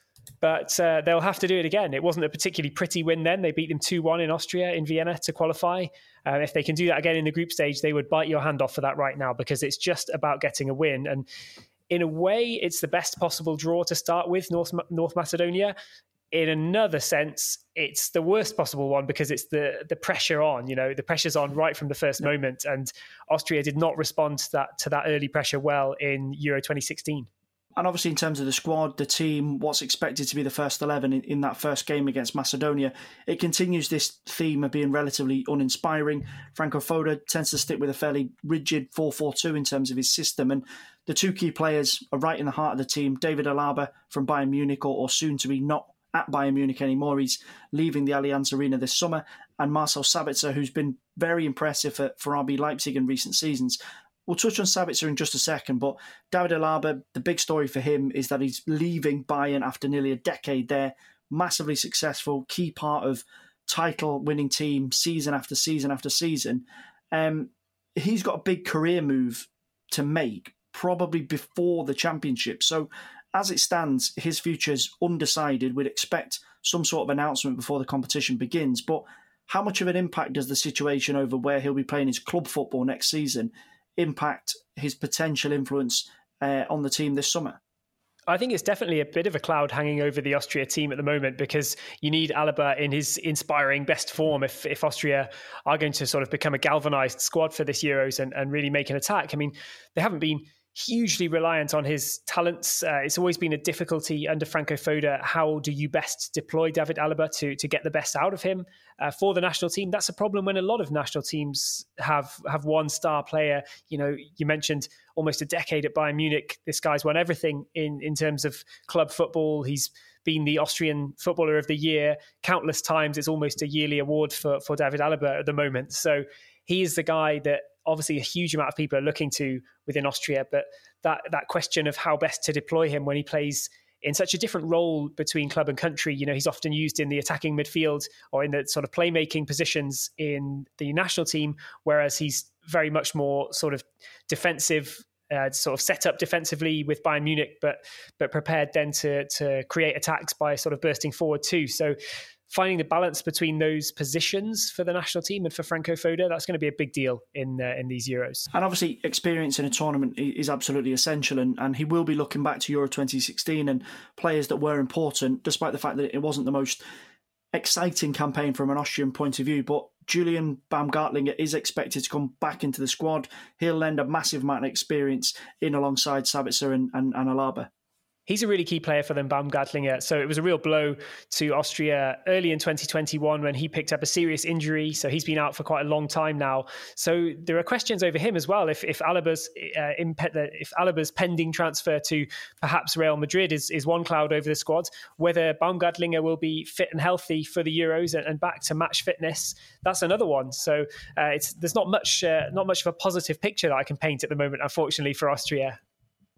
But uh, they'll have to do it again. It wasn't a particularly pretty win then. They beat them two one in Austria, in Vienna, to qualify. Uh, if they can do that again in the group stage, they would bite your hand off for that right now, because it's just about getting a win. And in a way, it's the best possible draw to start with, North, North Macedonia. In another sense, it's the worst possible one, because it's the the pressure on, you know, the pressure's on right from the first moment. And Austria did not respond to that, to that early pressure well in Euro twenty sixteen. And obviously in terms of the squad, the team, what's expected to be the first eleven in, in that first game against Macedonia, it continues this theme of being relatively uninspiring. Franco Foda tends to stick with a fairly rigid four four two in terms of his system. And the two key players are right in the heart of the team. David Alaba from Bayern Munich, or, or soon to be not at Bayern Munich anymore. He's leaving the Allianz Arena this summer. And Marcel Sabitzer, who's been very impressive for, for R B Leipzig in recent seasons. We'll touch on Sabitzer in just a second, but David Alaba, the big story for him is that he's leaving Bayern after nearly a decade there, massively successful, key part of title-winning team season after season after season. Um, he's got a big career move to make, probably before the championship. So as it stands, his future's undecided. We'd expect some sort of announcement before the competition begins, but how much of an impact does the situation over where he'll be playing his club football next season impact his potential influence uh, on the team this summer? I think it's definitely a bit of a cloud hanging over the Austria team at the moment, because you need Alaba in his inspiring best form if, if Austria are going to sort of become a galvanised squad for this Euros and, and really make an attack. I mean, they haven't been hugely reliant on his talents. Uh, it's always been a difficulty under Franco Foda. How do you best deploy David Alaba to, to get the best out of him uh, for the national team? That's a problem when a lot of national teams have have one star player. You know, you mentioned almost a decade at Bayern Munich. This guy's won everything in, in terms of club football. He's been the Austrian Footballer of the Year countless times. It's almost a yearly award for, for David Alaba at the moment. So he is the guy that obviously a huge amount of people are looking to within Austria, but that that question of how best to deploy him when he plays in such a different role between club and country. You know, he's often used in the attacking midfield or in the sort of playmaking positions in the national team, whereas he's very much more sort of defensive, uh, sort of set up defensively with Bayern Munich, but but prepared then to to create attacks by sort of bursting forward too. So finding the balance between those positions for the national team and for Franco Foda, that's going to be a big deal in uh, in these Euros. And obviously experience in a tournament is absolutely essential, and, and he will be looking back to Euro twenty sixteen and players that were important, despite the fact that it wasn't the most exciting campaign from an Austrian point of view. But Julian Baumgartlinger is expected to come back into the squad. He'll lend a massive amount of experience in alongside Sabitzer and, and, and Alaba. He's a really key player for them, Baumgartlinger. So it was a real blow to Austria early in twenty twenty-one when he picked up a serious injury. So he's been out for quite a long time now. So there are questions over him as well. If if Alaba's uh, if Alaba's pending transfer to perhaps Real Madrid is, is one cloud over the squad, whether Baumgartlinger will be fit and healthy for the Euros and, and back to match fitness, that's another one. So uh, it's there's not much uh, not much of a positive picture that I can paint at the moment, unfortunately, for Austria.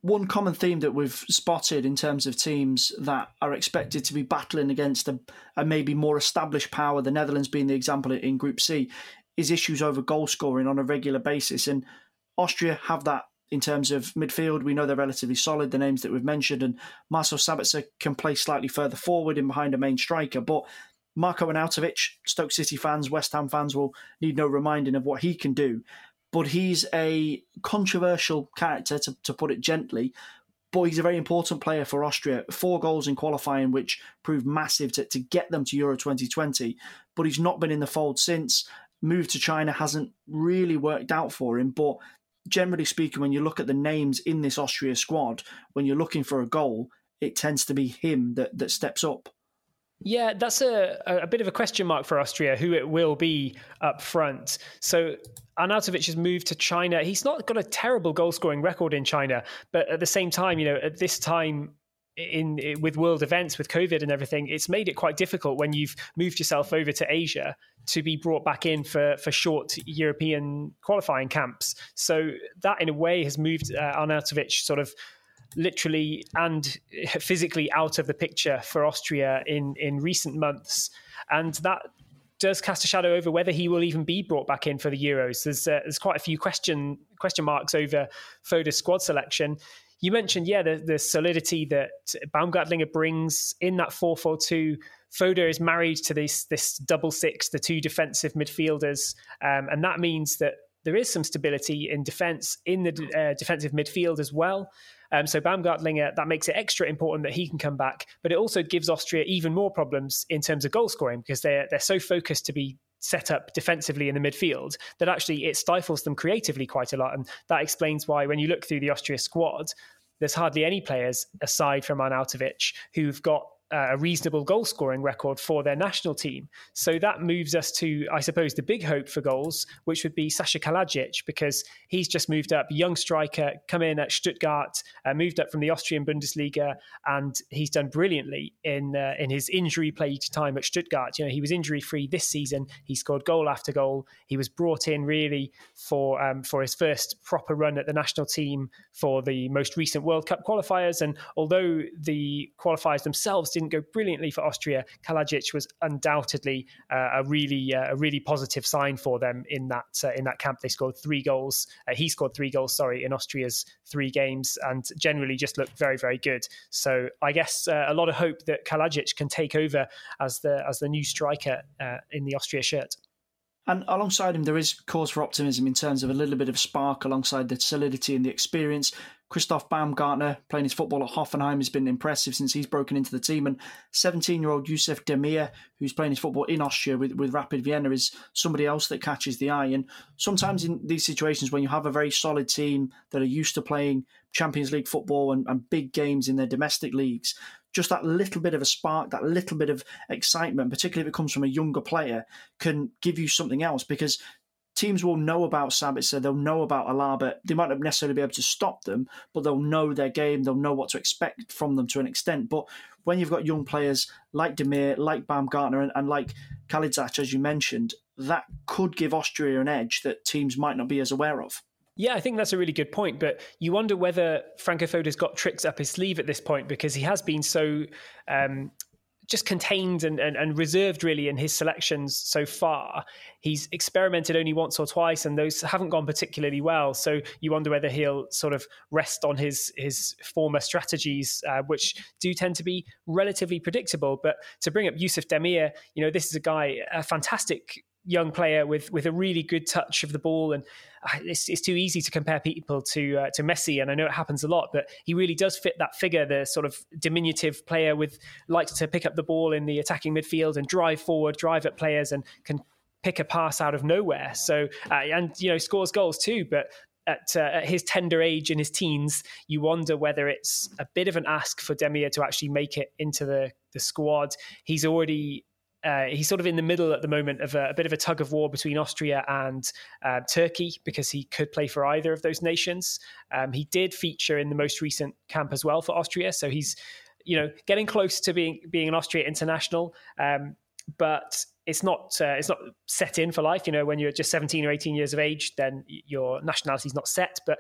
one common theme that we've spotted in terms of teams that are expected to be battling against a, a maybe more established power, the Netherlands being the example in Group C, is issues over goal scoring on a regular basis. And Austria have that in terms of midfield. We know they're relatively solid, the names that we've mentioned, and Marcel Sabitzer can play slightly further forward in behind a main striker. But Marko Arnautovic, Stoke City fans, West Ham fans will need no reminding of what he can do. But he's a controversial character, to, to put it gently. But he's a very important player for Austria. Four goals in qualifying, which proved massive to, to get them to Euro twenty twenty. But he's not been in the fold since. Move to China hasn't really worked out for him. But generally speaking, when you look at the names in this Austria squad, when you're looking for a goal, it tends to be him that, that steps up. Yeah, that's a, a bit of a question mark for Austria, who it will be up front. So Arnautovic has moved to China. He's not got a terrible goal-scoring record in China, but at the same time, you know, at this time in, in with world events, with COVID and everything, it's made it quite difficult when you've moved yourself over to Asia to be brought back in for, for short European qualifying camps. So that, in a way, has moved uh, Arnautovic sort of literally and physically out of the picture for Austria in, in recent months. And that does cast a shadow over whether he will even be brought back in for the Euros. There's uh, there's quite a few question question marks over Foda's squad selection. You mentioned, yeah, the, the solidity that Baumgartlinger brings in that four four two. Foda is married to this this double six, the two defensive midfielders, um, and that means that there is some stability in defence in the uh, defensive midfield as well. Um, so Baumgartlinger, that makes it extra important that he can come back, but it also gives Austria even more problems in terms of goal scoring because they're they're so focused to be set up defensively in the midfield that actually it stifles them creatively quite a lot. And that explains why when you look through the Austria squad, there's hardly any players aside from Arnautovic who've got Uh, a reasonable goal scoring record for their national team. So that moves us to, I suppose, the big hope for goals, which would be Sasha Kalajic, because he's just moved up, young striker, come in at Stuttgart, uh, moved up from the Austrian Bundesliga, and he's done brilliantly in uh, in his injury-plagued time at Stuttgart. You know, he was injury-free this season. He scored goal after goal. He was brought in really for um, for his first proper run at the national team for the most recent World Cup qualifiers. And although the qualifiers themselves didn't go brilliantly for Austria, Kalajic was undoubtedly uh, a really uh, a really positive sign for them in that uh, in that camp. They scored three goals. Uh, he scored three goals, sorry, in Austria's three games, and generally just looked very, very good. So I guess uh, a lot of hope that Kalajic can take over as the as the new striker uh, in the Austria shirt. And alongside him, there is cause for optimism in terms of a little bit of spark alongside the solidity and the experience. Christoph Baumgartner, playing his football at Hoffenheim, has been impressive since he's broken into the team. And seventeen-year-old Yusuf Demir, who's playing his football in Austria with, with Rapid Vienna, is somebody else that catches the eye. And sometimes in these situations, when you have a very solid team that are used to playing Champions League football and, and big games in their domestic leagues, just that little bit of a spark, that little bit of excitement, particularly if it comes from a younger player, can give you something else, because teams will know about Sabitzer, they'll know about Alaba. They might not necessarily be able to stop them, but they'll know their game, they'll know what to expect from them to an extent. But when you've got young players like Demir, like Baumgartner, and, and like Kalidzak, as you mentioned, that could give Austria an edge that teams might not be as aware of. Yeah, I think that's a really good point. But you wonder whether Franco Foda's got tricks up his sleeve at this point, because he has been so um, just contained and, and, and reserved really in his selections so far. He's experimented only once or twice, and those haven't gone particularly well. So you wonder whether he'll sort of rest on his his former strategies, uh, which do tend to be relatively predictable. But to bring up Yusuf Demir, you know, this is a guy, a fantastic young player with with a really good touch of the ball, and it's, it's too easy to compare people to uh, to Messi, and I know it happens a lot, but he really does fit that figure, the sort of diminutive player with likes to pick up the ball in the attacking midfield and drive forward, drive at players, and can pick a pass out of nowhere. So uh, and you know, scores goals too, but At, uh, at his tender age in his teens, you wonder whether it's a bit of an ask for Demir to actually make it into the the squad. He's already Uh, he's sort of in the middle at the moment of a, a bit of a tug of war between Austria and uh, Turkey, because he could play for either of those nations. Um, he did feature in the most recent camp as well for Austria, so he's, you know, getting close to being being an Austria international. Um, but it's not uh, it's not set in for life. You know, when you're just seventeen or eighteen years of age, then your nationality is not set. But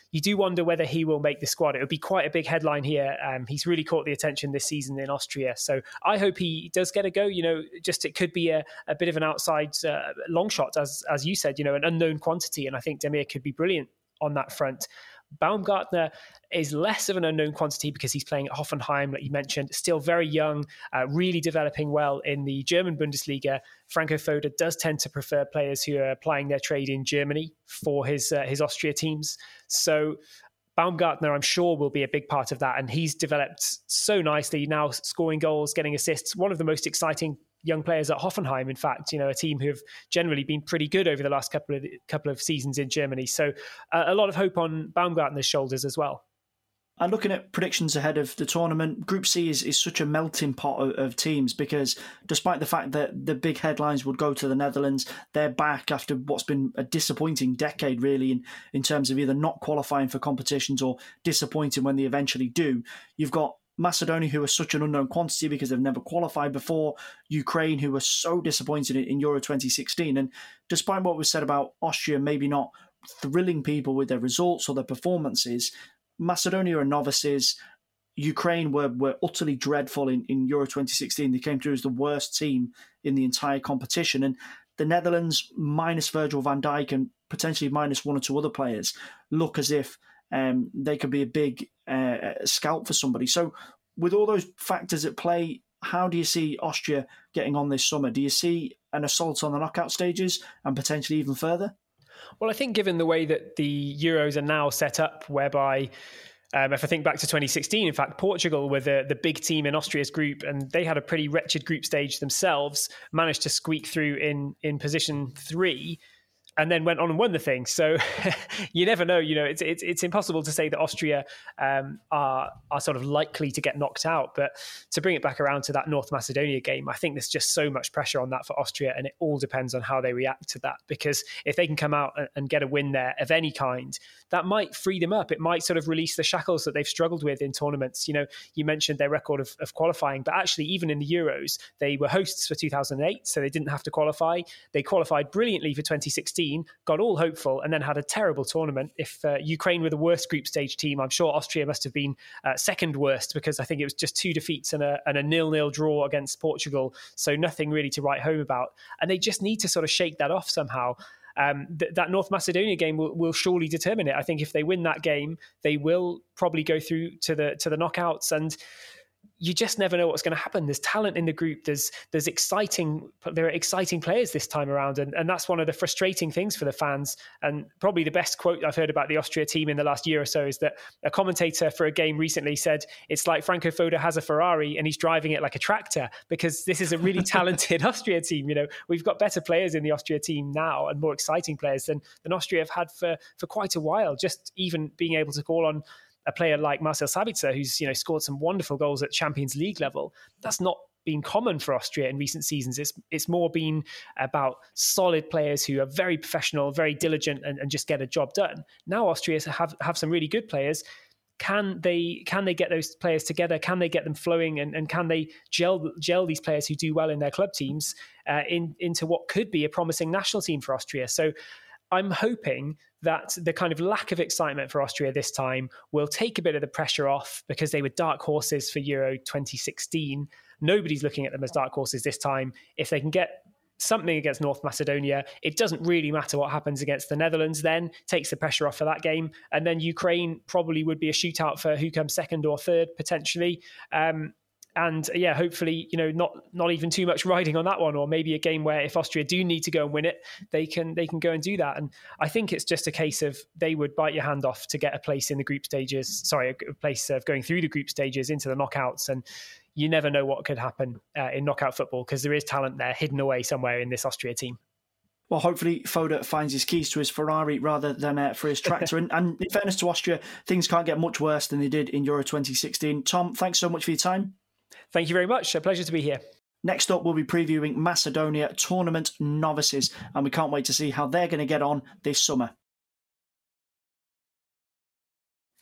you do wonder whether he will make the squad. It would be quite a big headline here. Um, he's really caught the attention this season in Austria. So I hope he does get a go. You know, just it could be a, a bit of an outside uh, long shot, as as you said, you know, an unknown quantity. And I think Demir could be brilliant on that front. Baumgartner is less of an unknown quantity because he's playing at Hoffenheim, like you mentioned, still very young, uh, really developing well in the German Bundesliga. Franco Foda does tend to prefer players who are applying their trade in Germany for his uh, his Austria teams. So Baumgartner, I'm sure, will be a big part of that. And he's developed so nicely, now scoring goals, getting assists. One of the most exciting young players at Hoffenheim, in fact, you know, a team who have generally been pretty good over the last couple of couple of seasons in Germany. So uh, a lot of hope on Baumgartner's shoulders as well. And looking at predictions ahead of the tournament, Group C is, is such a melting pot of, of teams because despite the fact that the big headlines would go to the Netherlands, they're back after what's been a disappointing decade, really, in, in terms of either not qualifying for competitions or disappointing when they eventually do. You've got Macedonia, who are such an unknown quantity because they've never qualified before. Ukraine, who were so disappointed in Euro twenty sixteen. And despite what was said about Austria maybe not thrilling people with their results or their performances, Macedonia are novices. Ukraine were, were utterly dreadful in, in Euro twenty sixteen. They came through as the worst team in the entire competition. And the Netherlands, minus Virgil van Dijk and potentially minus one or two other players, look as if um, they could be a big uh, scalp for somebody. So with all those factors at play, how do you see Austria getting on this summer? Do you see an assault on the knockout stages and potentially even further? Well, I think given the way that the Euros are now set up, whereby Um, if I think back to twenty sixteen, in fact, Portugal were the, the big team in Austria's group, and they had a pretty wretched group stage themselves, managed to squeak through in, in position three, and then went on and won the thing. So you never know. You know, it's it's it's impossible to say that Austria um, are are sort of likely to get knocked out. But to bring it back around to that North Macedonia game, I think there's just so much pressure on that for Austria, and it all depends on how they react to that. Because if they can come out and, and get a win there of any kind, that might free them up. It might sort of release the shackles that they've struggled with in tournaments. You know, you mentioned their record of, of qualifying, but actually even in the Euros, they were hosts for two thousand eight, so they didn't have to qualify. They qualified brilliantly for twenty sixteen, got all hopeful, and then had a terrible tournament. If uh, Ukraine were the worst group stage team, I'm sure Austria must have been uh, second worst, because I think it was just two defeats and a, and a nil-nil draw against Portugal, so nothing really to write home about. And they just need to sort of shake that off somehow. Um, th- that North Macedonia game will, will surely determine it. I think if they win that game, they will probably go through to the to the knockouts, and you just never know what's going to happen. There's talent in the group. There's there's exciting there are exciting players this time around, and, and that's one of the frustrating things for the fans. And probably the best quote I've heard about the Austria team in the last year or so is that a commentator for a game recently said it's like Franco Foda has a Ferrari and he's driving it like a tractor, because this is a really talented Austria team. You know, we've got better players in the Austria team now and more exciting players than than Austria have had for for quite a while. Just even being able to call on a player like Marcel Sabitzer, who's, you know, scored some wonderful goals at Champions League level, that's not been common for Austria in recent seasons. It's it's more been about solid players who are very professional, very diligent, and, and just get a job done. Now Austria have, have some really good players. Can they can they get those players together? Can they get them flowing? And, and can they gel gel these players who do well in their club teams uh, in into what could be a promising national team for Austria? So I'm hoping that the kind of lack of excitement for Austria this time will take a bit of the pressure off, because they were dark horses for Euro twenty sixteen. Nobody's looking at them as dark horses this time. If they can get something against North Macedonia, it doesn't really matter what happens against the Netherlands then, takes the pressure off for that game. And then Ukraine probably would be a shootout for who comes second or third, potentially. Um, And yeah, hopefully, you know, not not even too much riding on that one, or maybe a game where if Austria do need to go and win it, they can they can go and do that. And I think it's just a case of they would bite your hand off to get a place in the group stages. Sorry, a place of going through the group stages into the knockouts. And you never know what could happen uh, in knockout football, because there is talent there hidden away somewhere in this Austria team. Well, hopefully Foda finds his keys to his Ferrari rather than uh, for his tractor. and, and in fairness to Austria, things can't get much worse than they did in Euro twenty sixteen. Tom, thanks so much for your time. Thank you very much. A pleasure to be here. Next up, we'll be previewing Macedonia tournament novices, and we can't wait to see how they're going to get on this summer.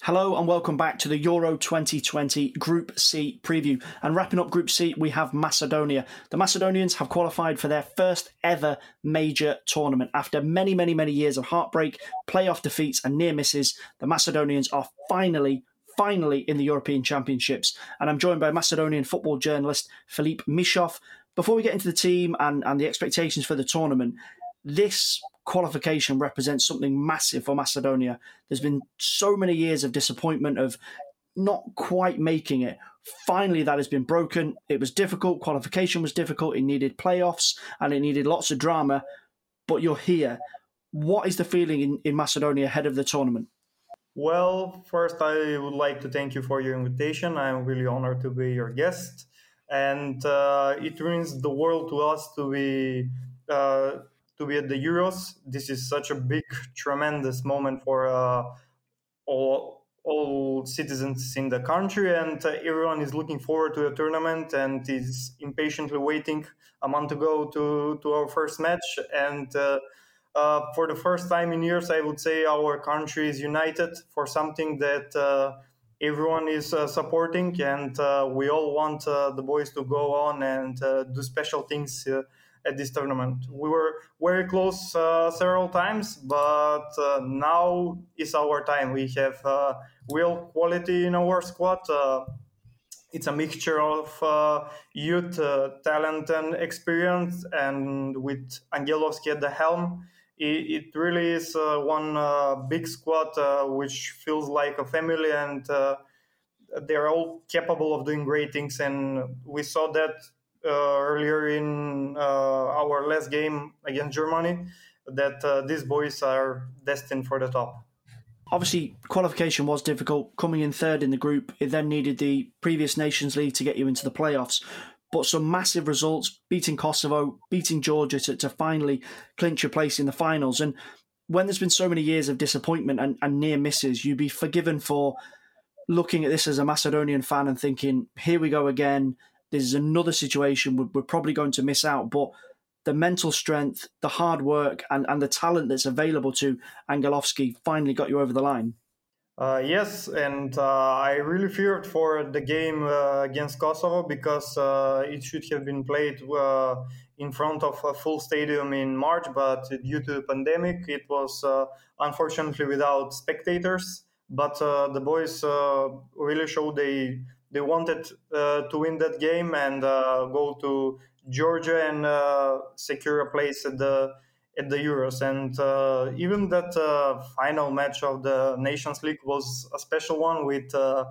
Hello and welcome back to the Euro twenty twenty Group C preview. And wrapping up Group C, we have Macedonia. The Macedonians have qualified for their first ever major tournament. After many, many, many years of heartbreak, playoff defeats and near misses, the Macedonians are finally, finally in the European Championships. And I'm joined by Macedonian football journalist Filip Mishov. Before we get into the team and, and the expectations for the tournament, this qualification represents something massive for Macedonia. There's been so many years of disappointment of not quite making it. Finally, that has been broken. It was difficult. Qualification was difficult. It needed playoffs and it needed lots of drama. But you're here. What is the feeling in, in Macedonia ahead of the tournament? Well, first, I would like to thank you for your invitation. I'm really honored to be your guest. And uh, it means the world to us to be... Uh, to be at the Euros. This is such a big, tremendous moment for uh, all all citizens in the country, and uh, everyone is looking forward to the tournament and is impatiently waiting a month to go to, to our first match. And uh, uh, for the first time in years, I would say our country is united for something that uh, everyone is uh, supporting, and uh, we all want uh, the boys to go on and uh, do special things uh, at this tournament. We were very close uh, several times, but uh, now is our time. We have uh, real quality in our squad. Uh, it's a mixture of uh, youth, uh, talent, and experience, and with Angelovski at the helm, it, it really is uh, one uh, big squad uh, which feels like a family, and uh, they're all capable of doing great things, and we saw that Uh, earlier in uh, our last game against Germany, that uh, these boys are destined for the top. Obviously, qualification was difficult. Coming in third in the group, it then needed the previous Nations League to get you into the playoffs. But some massive results, beating Kosovo, beating Georgia to, to finally clinch your place in the finals. And when there's been so many years of disappointment and, and near misses, you'd be forgiven for looking at this as a Macedonian fan and thinking, here we go again. This is another situation we're, we're probably going to miss out. But the mental strength, the hard work, and, and the talent that's available to Angelovski finally got you over the line. Uh, yes, and uh, I really feared for the game uh, against Kosovo because uh, it should have been played uh, in front of a full stadium in March, but due to the pandemic, it was uh, unfortunately without spectators. But uh, the boys uh, really showed they they wanted uh, to win that game and uh, go to Georgia and uh, secure a place at the at the Euros. And uh, even that uh, final match of the Nations League was a special one. With uh,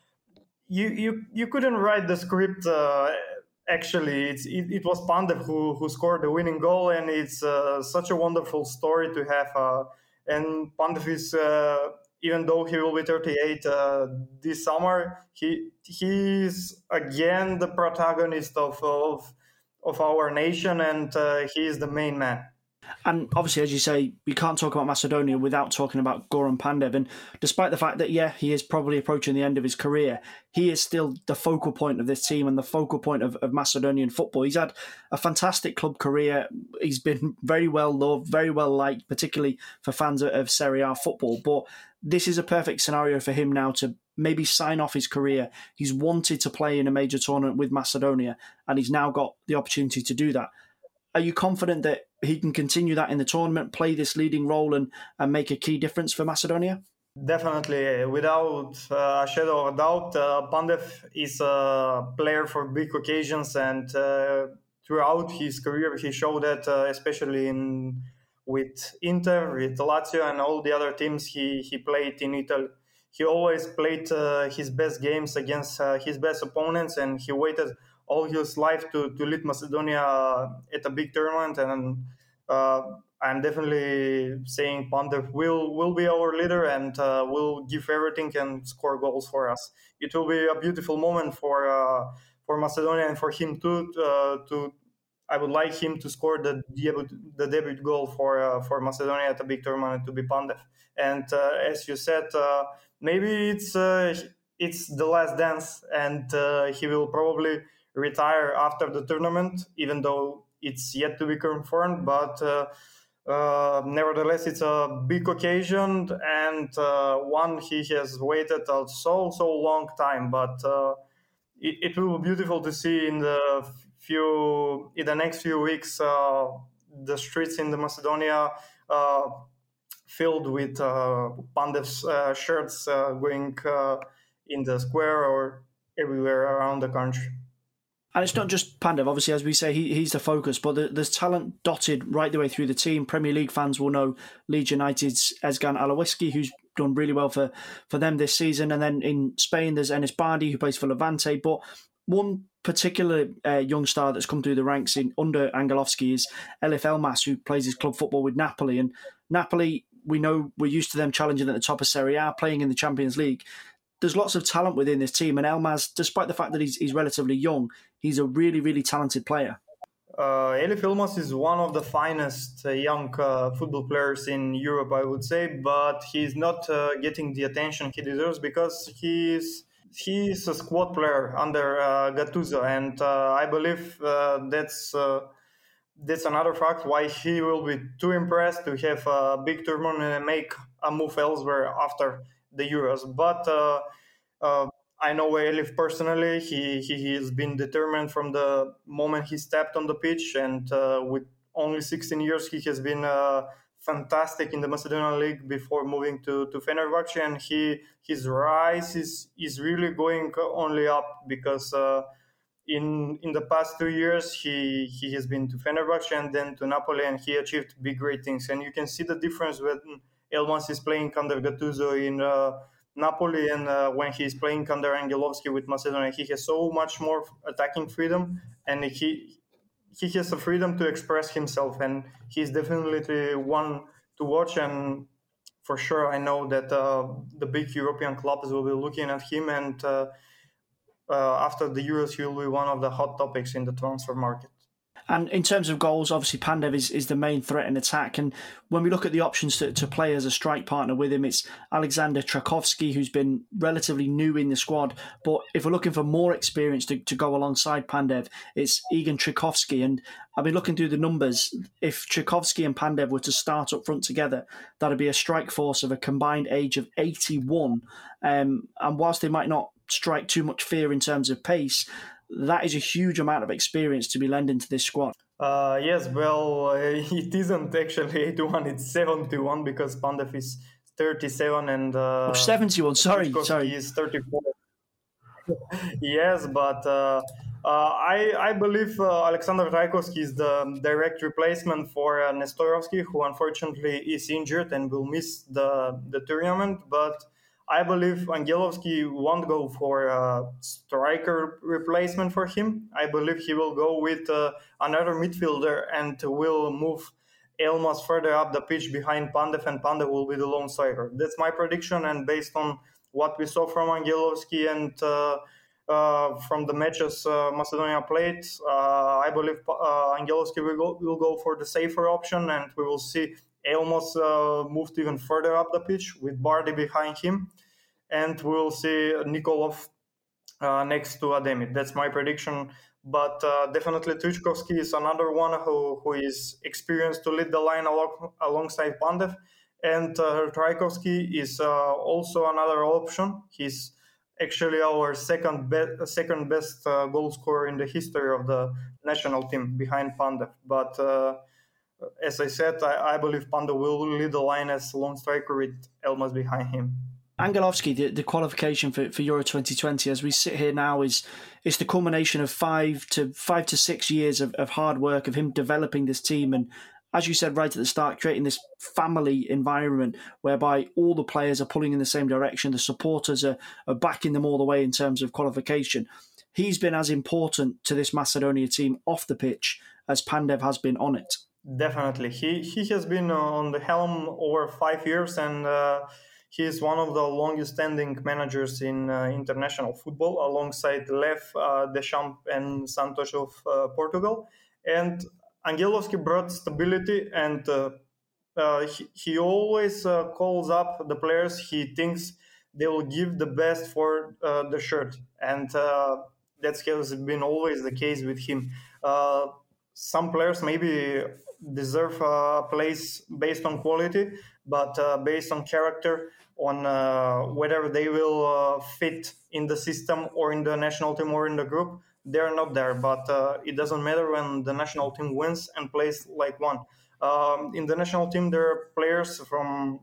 you you you couldn't write the script. Uh, actually, it's, it it was Pandev who who scored the winning goal, and it's uh, such a wonderful story to have. Uh, and Pandev is. Uh, Even though he will be thirty-eight uh, this summer, he he's again the protagonist of of, of our nation, and uh, he is the main man. And obviously, as you say, we can't talk about Macedonia without talking about Goran Pandev. And despite the fact that, yeah, he is probably approaching the end of his career, he is still the focal point of this team and the focal point of, of Macedonian football. He's had a fantastic club career. He's been very well loved, very well liked, particularly for fans of, of Serie A football. But this is a perfect scenario for him now to maybe sign off his career. He's wanted to play in a major tournament with Macedonia, and he's now got the opportunity to do that. Are you confident that he can continue that in the tournament, play this leading role and, and make a key difference for Macedonia? Definitely. Without uh, a shadow of a doubt, uh, Pandev is a player for big occasions, and uh, throughout his career he showed that, uh, especially in with Inter, with Lazio and all the other teams he, he played in Italy. He always played uh, his best games against uh, his best opponents, and he waited all his life to, to lead Macedonia at a big tournament. And uh, I'm definitely saying Pandev will, will be our leader and uh, will give everything and score goals for us. It will be a beautiful moment for uh, for Macedonia and for him too. Uh, to I would like him to score the debut, the debut goal for uh, for Macedonia at a big tournament, to be Pandev. And uh, as you said, uh, maybe it's uh, it's the last dance, and uh, he will probably retire after the tournament, even though it's yet to be confirmed. But uh, Uh, nevertheless, it's a big occasion and uh, one he has waited a so so long time. But uh, it, it will be beautiful to see in the few in the next few weeks uh, the streets in the Macedonia uh, filled with uh, Pandev's uh, shirts uh, going uh, in the square or everywhere around the country. And it's not just Pandev, obviously, as we say, he, he's the focus, but there's talent dotted right the way through the team. Premier League fans will know Leeds United's Ezgan Alowiski, who's done really well for, for them this season. And then in Spain, there's Enis Bardi, who plays for Levante. But one particular uh, young star that's come through the ranks in under Angelovski is Elif Elmas, who plays his club football with Napoli. And Napoli, we know we're used to them challenging at the top of Serie A, playing in the Champions League. There's lots of talent within this team, and Elmas, despite the fact that he's, he's relatively young, he's a really, really talented player. Uh, Elif Elmas is one of the finest uh, young uh, football players in Europe, I would say, but he's not uh, getting the attention he deserves because he's he's a squad player under uh, Gattuso, and uh, I believe uh, that's uh, that's another fact why he will be too impressed to have a big tournament and make a move elsewhere after the Euros. But uh, uh, I know Elif personally. He, he he has been determined from the moment he stepped on the pitch, and uh, with only sixteen years, he has been uh, fantastic in the Macedonian League before moving to, to Fenerbahce, and he his rise is is really going only up because uh, in in the past two years he he has been to Fenerbahce and then to Napoli, and he achieved big great things. And you can see the difference when Elmas is playing under Gattuso in uh, Napoli and uh, when he's playing under Angelovski with Macedonia. He has so much more attacking freedom, and he he has the freedom to express himself, and he's definitely one to watch. And for sure, I know that uh, the big European clubs will be looking at him, and uh, uh, after the Euros, he will be one of the hot topics in the transfer market. And in terms of goals, obviously Pandev is, is the main threat in attack. And when we look at the options to, to play as a strike partner with him, it's Alexander Trakovsky, who's been relatively new in the squad. But if we're looking for more experience to, to go alongside Pandev, it's Egan Trikovsky. And I've been looking through the numbers. If Trikovsky and Pandev were to start up front together, that'd be a strike force of a combined age of eighty-one. Um, and whilst they might not strike too much fear in terms of pace, that is a huge amount of experience to be lending to this squad. Uh, yes, well, uh, it isn't actually eighty-one, it's seventy-one because Pandev is thirty-seven and... Uh, oh, seventy-one, sorry, sorry. He is thirty-four. Yes, but uh, uh, I I believe uh, Alexander Traikovsky is the direct replacement for uh, Nestorovsky, who unfortunately is injured and will miss the, the tournament, but I believe Angelovski won't go for a striker replacement for him. I believe he will go with uh, another midfielder and will move Elmas further up the pitch behind Pandev, and Pandev will be the lone striker. That's my prediction, and based on what we saw from Angelovski and uh, uh, from the matches uh, Macedonia played, uh, I believe uh, Angelovski will go, will go for the safer option, and we will see Elmas uh, moved even further up the pitch with Bardi behind him, and we'll see Nikolov uh, next to Ademir. That's my prediction. But uh, definitely Trikovsky is another one who, who is experienced to lead the line along, alongside Pandev. And uh, Traikovsky is uh, also another option. He's actually our second, be- second best uh, goal scorer in the history of the national team behind Pandev. But uh, as I said, I, I believe Pandev will lead the line as lone striker with Elmas behind him. Angelovski, the, the qualification for, for Euro twenty twenty, as we sit here now, is is the culmination of five to five to six years of, of hard work, of him developing this team. And as you said right at the start, creating this family environment whereby all the players are pulling in the same direction. The supporters are, are backing them all the way in terms of qualification. He's been as important to this Macedonia team off the pitch as Pandev has been on it. Definitely. He he has been on the helm over five years and uh, he is one of the longest standing managers in uh, international football alongside Lev, uh, Deschamps and Santos of uh, Portugal. And Angelovski brought stability and uh, uh, he, he always uh, calls up the players he thinks they will give the best for uh, the shirt. And uh, that has been always the case with him. Uh, some players maybe deserve a place based on quality, but uh, based on character, on uh, whether they will uh, fit in the system or in the national team or in the group, they're not there. But uh, it doesn't matter when the national team wins and plays like one. Um, in the national team, there are players from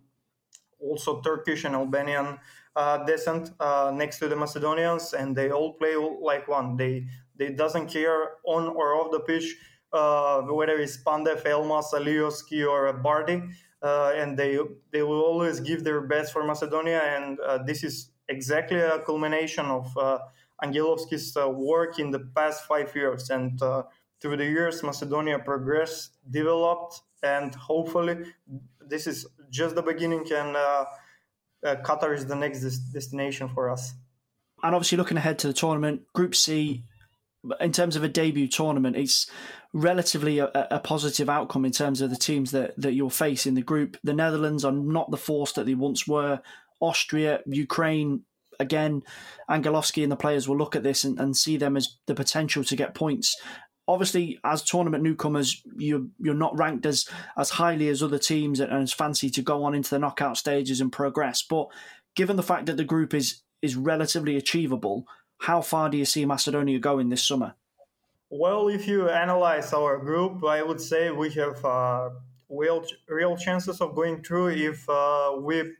also Turkish and Albanian uh, descent uh, next to the Macedonians, and they all play like one. They they doesn't care on or off the pitch uh, whether it's Pandev, Elmas, Alioski, or Bardi, uh, and they they will always give their best for Macedonia. And uh, this is exactly a culmination of uh, Angelovski's uh, work in the past five years. And uh, through the years, Macedonia progressed, developed, and hopefully this is just the beginning, and uh, uh, Qatar is the next des- destination for us. And obviously looking ahead to the tournament, Group C, in terms of a debut tournament, it's relatively a, a positive outcome in terms of the teams that, that you'll face in the group. The Netherlands are not the force that they once were. Austria, Ukraine, again, Angelovski and the players will look at this and, and see them as the potential to get points. Obviously, as tournament newcomers, you're, you're not ranked as, as highly as other teams and as fancy to go on into the knockout stages and progress. But given the fact that the group is is relatively achievable, how far do you see Macedonia going this summer? Well, if you analyze our group, I would say we have uh, real, real chances of going through if uh, we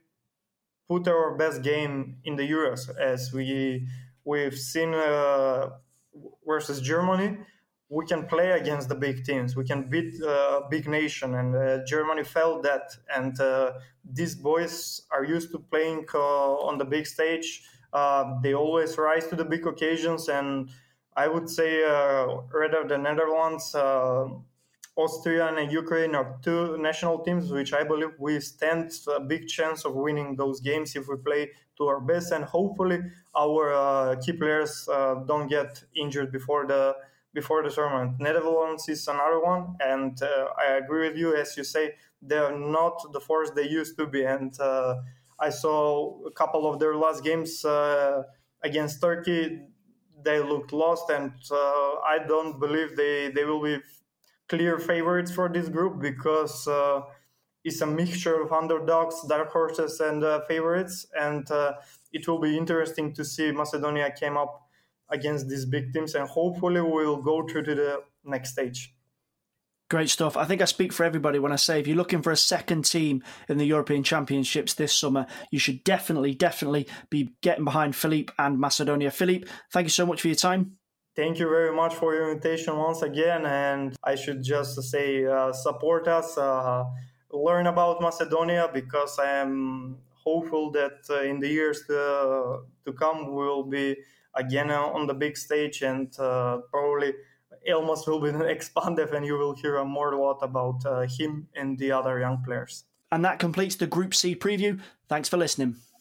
put our best game in the Euros, as we, we've seen uh, versus Germany. We can play against the big teams. We can beat a uh, big nation, and uh, Germany felt that. And uh, these boys are used to playing uh, on the big stage. Uh, they always rise to the big occasions, and I would say uh, rather the Netherlands, uh, Austria, and Ukraine are two national teams which I believe we stand a big chance of winning those games if we play to our best, and hopefully our uh, key players uh, don't get injured before the before the tournament. Netherlands is another one, and uh, I agree with you. As you say, they're not the force they used to be, and uh, I saw a couple of their last games uh, against Turkey. They looked lost, and uh, I don't believe they, they will be clear favorites for this group, because uh, it's a mixture of underdogs, dark horses, and uh, favorites, and uh, it will be interesting to see Macedonia came up against these big teams, and hopefully we'll go through to the next stage. Great stuff. I think I speak for everybody when I say if you're looking for a second team in the European Championships this summer, you should definitely, definitely be getting behind Filip and Macedonia. Filip, thank you so much for your time. Thank you very much for your invitation once again. And I should just say, uh, support us, uh, learn about Macedonia, because I am hopeful that uh, in the years to, to come, we will be again on the big stage, and uh, probably Elmas will be the next Pandev, and you will hear more a lot about uh, him and the other young players. And that completes the Group C preview. Thanks for listening.